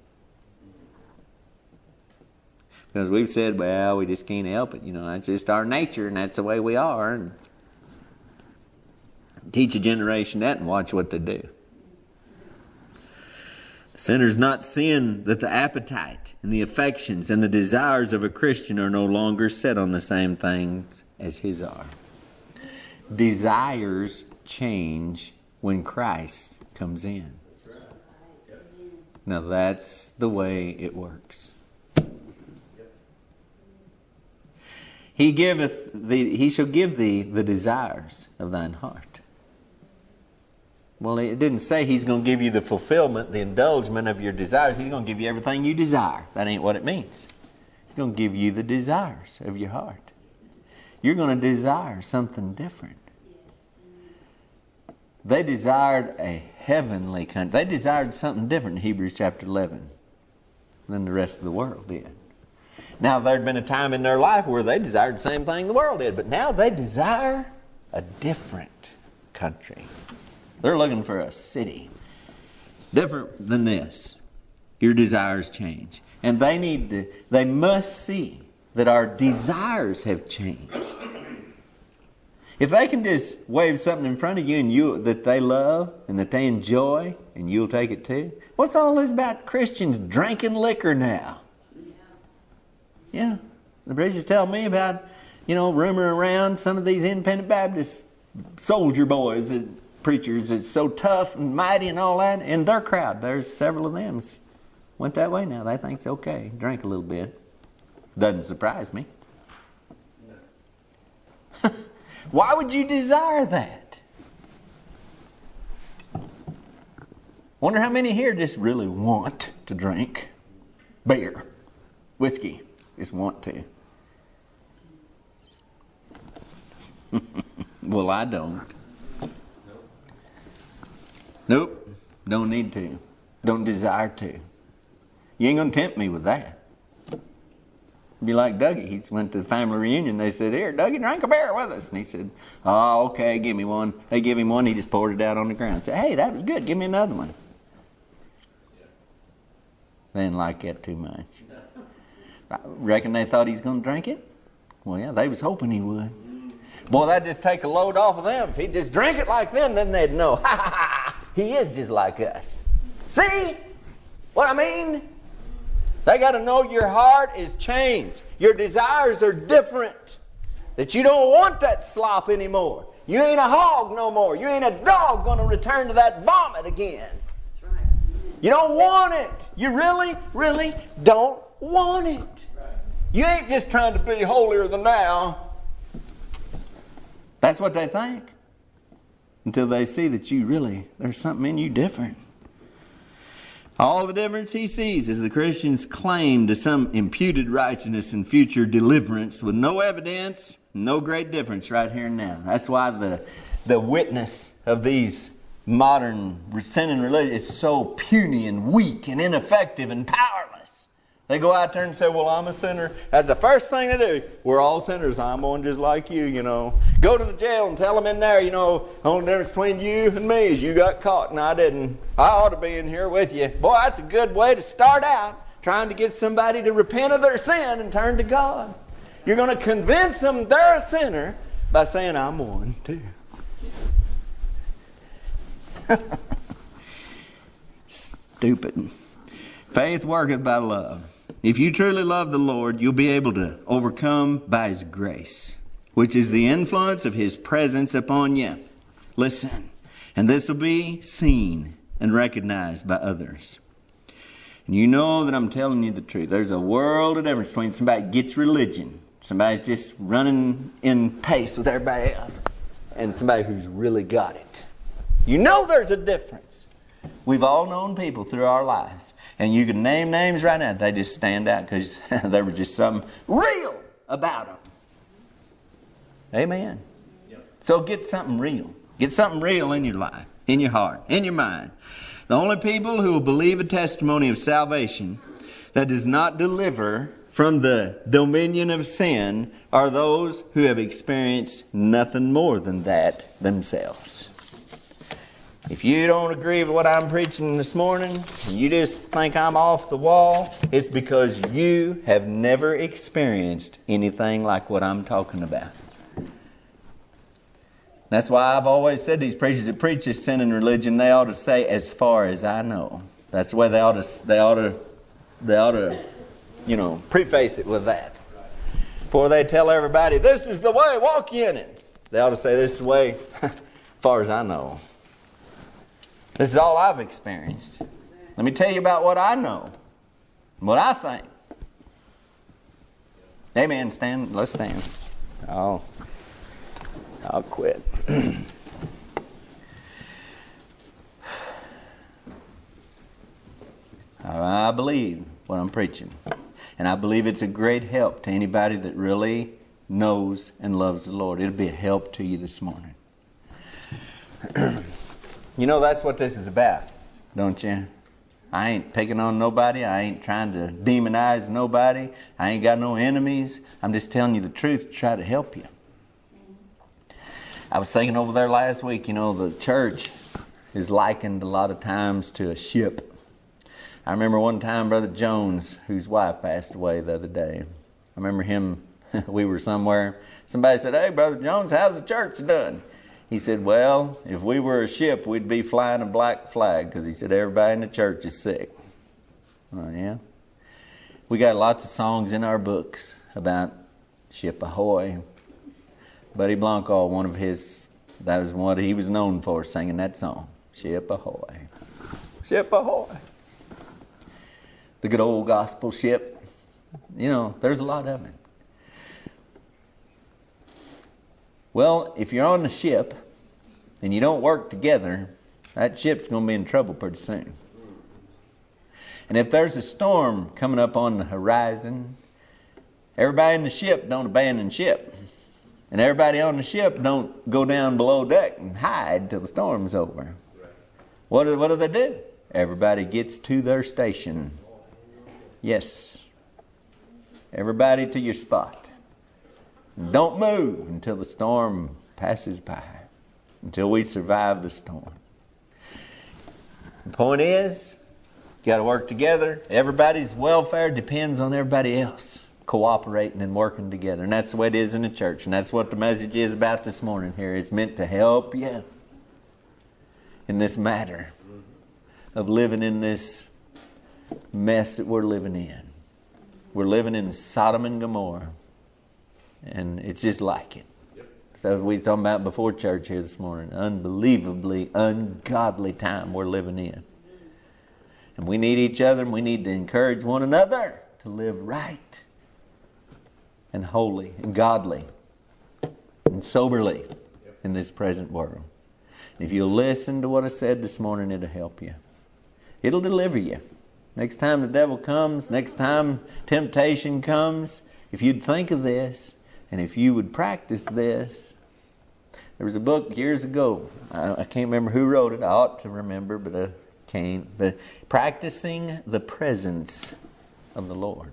Because we've said, well, we just can't help it. That's just our nature and that's the way we are. And teach a generation that and watch what they do. The sinner's not sin that the appetite and the affections and the desires of a Christian are no longer set on the same things as his are. Desires change when Christ comes in. Now that's the way it works. He shall give thee the desires of thine heart. Well, it didn't say he's going to give you the fulfillment, the indulgement of your desires. He's going to give you everything you desire. That ain't what it means. He's going to give you the desires of your heart. You're going to desire something different. They desired a heavenly country. They desired something different in Hebrews chapter 11 than the rest of the world did. Now, there'd been a time in their life where they desired the same thing the world did, but now they desire a different country. They're looking for a city different than this. Your desires change. And they must see that our desires have changed. If they can just wave something in front of you and that they love and that they enjoy and you'll take it too. What's all this about Christians drinking liquor now? Yeah, the preachers tell me about, rumor around some of these independent Baptist soldier boys and preachers that's so tough and mighty and all that. In their crowd, there's several of them went that way now. They think it's okay. Drink a little bit. Doesn't surprise me. Why would you desire that? Wonder how many here just really want to drink beer, whiskey. Just want to. Well, I don't. Nope. Don't need to. Don't desire to. You ain't going to tempt me with that. Be like Dougie. He went to the family reunion. They said, here, Dougie, drink a beer with us. And he said, oh, okay, give me one. They give him one. He just poured it out on the ground. Said, hey, that was good. Give me another one. They didn't like that too much. I reckon they thought he's going to drink it. Well, yeah, they was hoping he would. Boy, that'd just take a load off of them. If he'd just drink it like them, then they'd know, ha ha ha, he is just like us. See what I mean? They got to know your heart is changed. Your desires are different. That you don't want that slop anymore. You ain't a hog no more. You ain't a dog going to return to that vomit again. That's right. You don't want it. You really, really don't want it. You ain't just trying to be holier than thou. That's what they think. Until they see that there's something in you different. All the difference he sees is the Christian's claim to some imputed righteousness and future deliverance with no evidence, no great difference right here and now. That's why the witness of these modern sinning religions is so puny and weak and ineffective and powerless. They go out there and say, well, I'm a sinner. That's the first thing they do. We're all sinners. I'm one just like you, Go to the jail and tell them in there, the only difference between you and me is you got caught and I didn't. I ought to be in here with you. Boy, that's a good way to start out, trying to get somebody to repent of their sin and turn to God. You're going to convince them they're a sinner by saying, I'm one too. Stupid. Faith worketh by love. If you truly love the Lord, you'll be able to overcome by His grace, which is the influence of His presence upon you. Listen, and this will be seen and recognized by others. And you know that I'm telling you the truth. There's a world of difference between somebody that gets religion, somebody's just running in pace with everybody else, and somebody who's really got it. You know there's a difference. We've all known people through our lives. And you can name names right now. They just stand out because there was just something real about them. Amen. Yep. So get something real. Get something real in your life, in your heart, in your mind. The only people who will believe a testimony of salvation that does not deliver from the dominion of sin are those who have experienced nothing more than that themselves. If you don't agree with what I'm preaching this morning, and you just think I'm off the wall, it's because you have never experienced anything like what I'm talking about. That's why I've always said these preachers that preach this sin and religion, they ought to say, as far as I know. That's the way they ought to, preface it with that. Before they tell everybody, this is the way, walk in it. They ought to say, this is the way, as far as I know. This is all I've experienced. Let me tell you about what I know, what I think. Amen. Stand. Let's stand. I'll quit. I believe what I'm preaching, and I believe it's a great help to anybody that really knows and loves the Lord. It'll be a help to you this morning. That's what this is about, don't you? I ain't picking on nobody. I ain't trying to demonize nobody. I ain't got no enemies. I'm just telling you the truth to try to help you. I was thinking over there last week, the church is likened a lot of times to a ship. I remember one time Brother Jones, whose wife passed away the other day. I remember him, we were somewhere. Somebody said, hey, Brother Jones, how's the church done? He said, well, if we were a ship, we'd be flying a black flag, because he said everybody in the church is sick. Oh, yeah? We got lots of songs in our books about Ship Ahoy. Buddy Blanco, that was what he was known for, singing that song. Ship Ahoy. Ship Ahoy. The good old gospel ship. There's a lot of it. Well, if you're on the ship and you don't work together, that ship's going to be in trouble pretty soon. And if there's a storm coming up on the horizon, everybody in the ship don't abandon ship. And everybody on the ship don't go down below deck and hide till the storm's over. What do they do? Everybody gets to their station. Yes. Everybody to your spot. Don't move until the storm passes by, until we survive the storm. The point is, Got to work together. Everybody's welfare depends on everybody else cooperating and working together. And that's the way it is in the church. And that's what the message is about this morning here. It's meant to help you in this matter of living in this mess that we're living in. We're living in Sodom and Gomorrah. And it's just like it. So we was talking about before church here this morning. Unbelievably ungodly time we're living in. And we need each other, and we need to encourage one another to live right and holy and godly and soberly in this present world. And if you'll listen to what I said this morning, it'll help you. It'll deliver you. Next time the devil comes, next time temptation comes, if you'd think of this, and if you would practice this. There was a book years ago. I can't remember who wrote it. I ought to remember, but I can't. But Practicing the Presence of the Lord.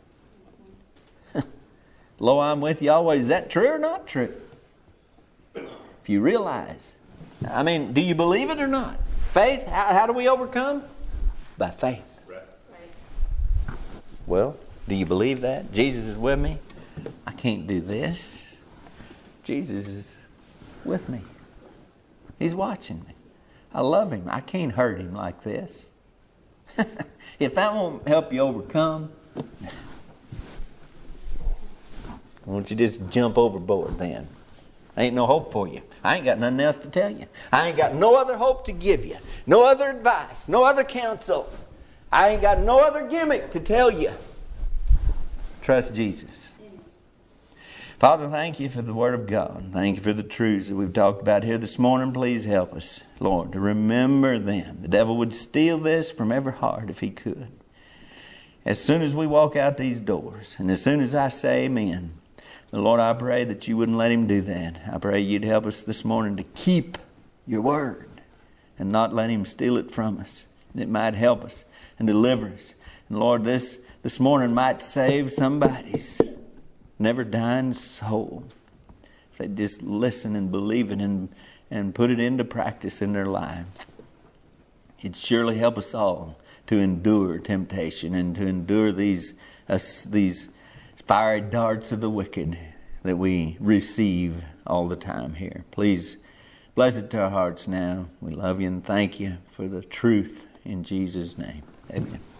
Lo, I'm with you always. Is that true or not true? If you realize. I mean, do you believe it or not? Faith, how do we overcome? By faith. Right. Well, do you believe that? Jesus is with me. I can't do this. Jesus is with me. He's watching me. I love Him. I can't hurt Him like this. If that won't help you overcome, won't you just jump overboard then? Ain't no hope for you. I ain't got nothing else to tell you. I ain't got no other hope to give you. No other advice. No other counsel. I ain't got no other gimmick to tell you. Trust Jesus. Father, thank you for the Word of God. Thank you for the truths that we've talked about here this morning. Please help us, Lord, to remember them. The devil would steal this from every heart if he could. As soon as we walk out these doors, and as soon as I say amen, Lord, I pray that you wouldn't let him do that. I pray you'd help us this morning to keep your word and not let him steal it from us. It might help us and deliver us. And Lord, this morning might save somebody's never dying soul if they just listen and believe it and put it into practice in their life. It'd surely help us all to endure temptation and to endure these fiery darts of the wicked that we receive all the time here. Please bless it to our hearts now. We love you and thank you for the truth in Jesus' name. Amen.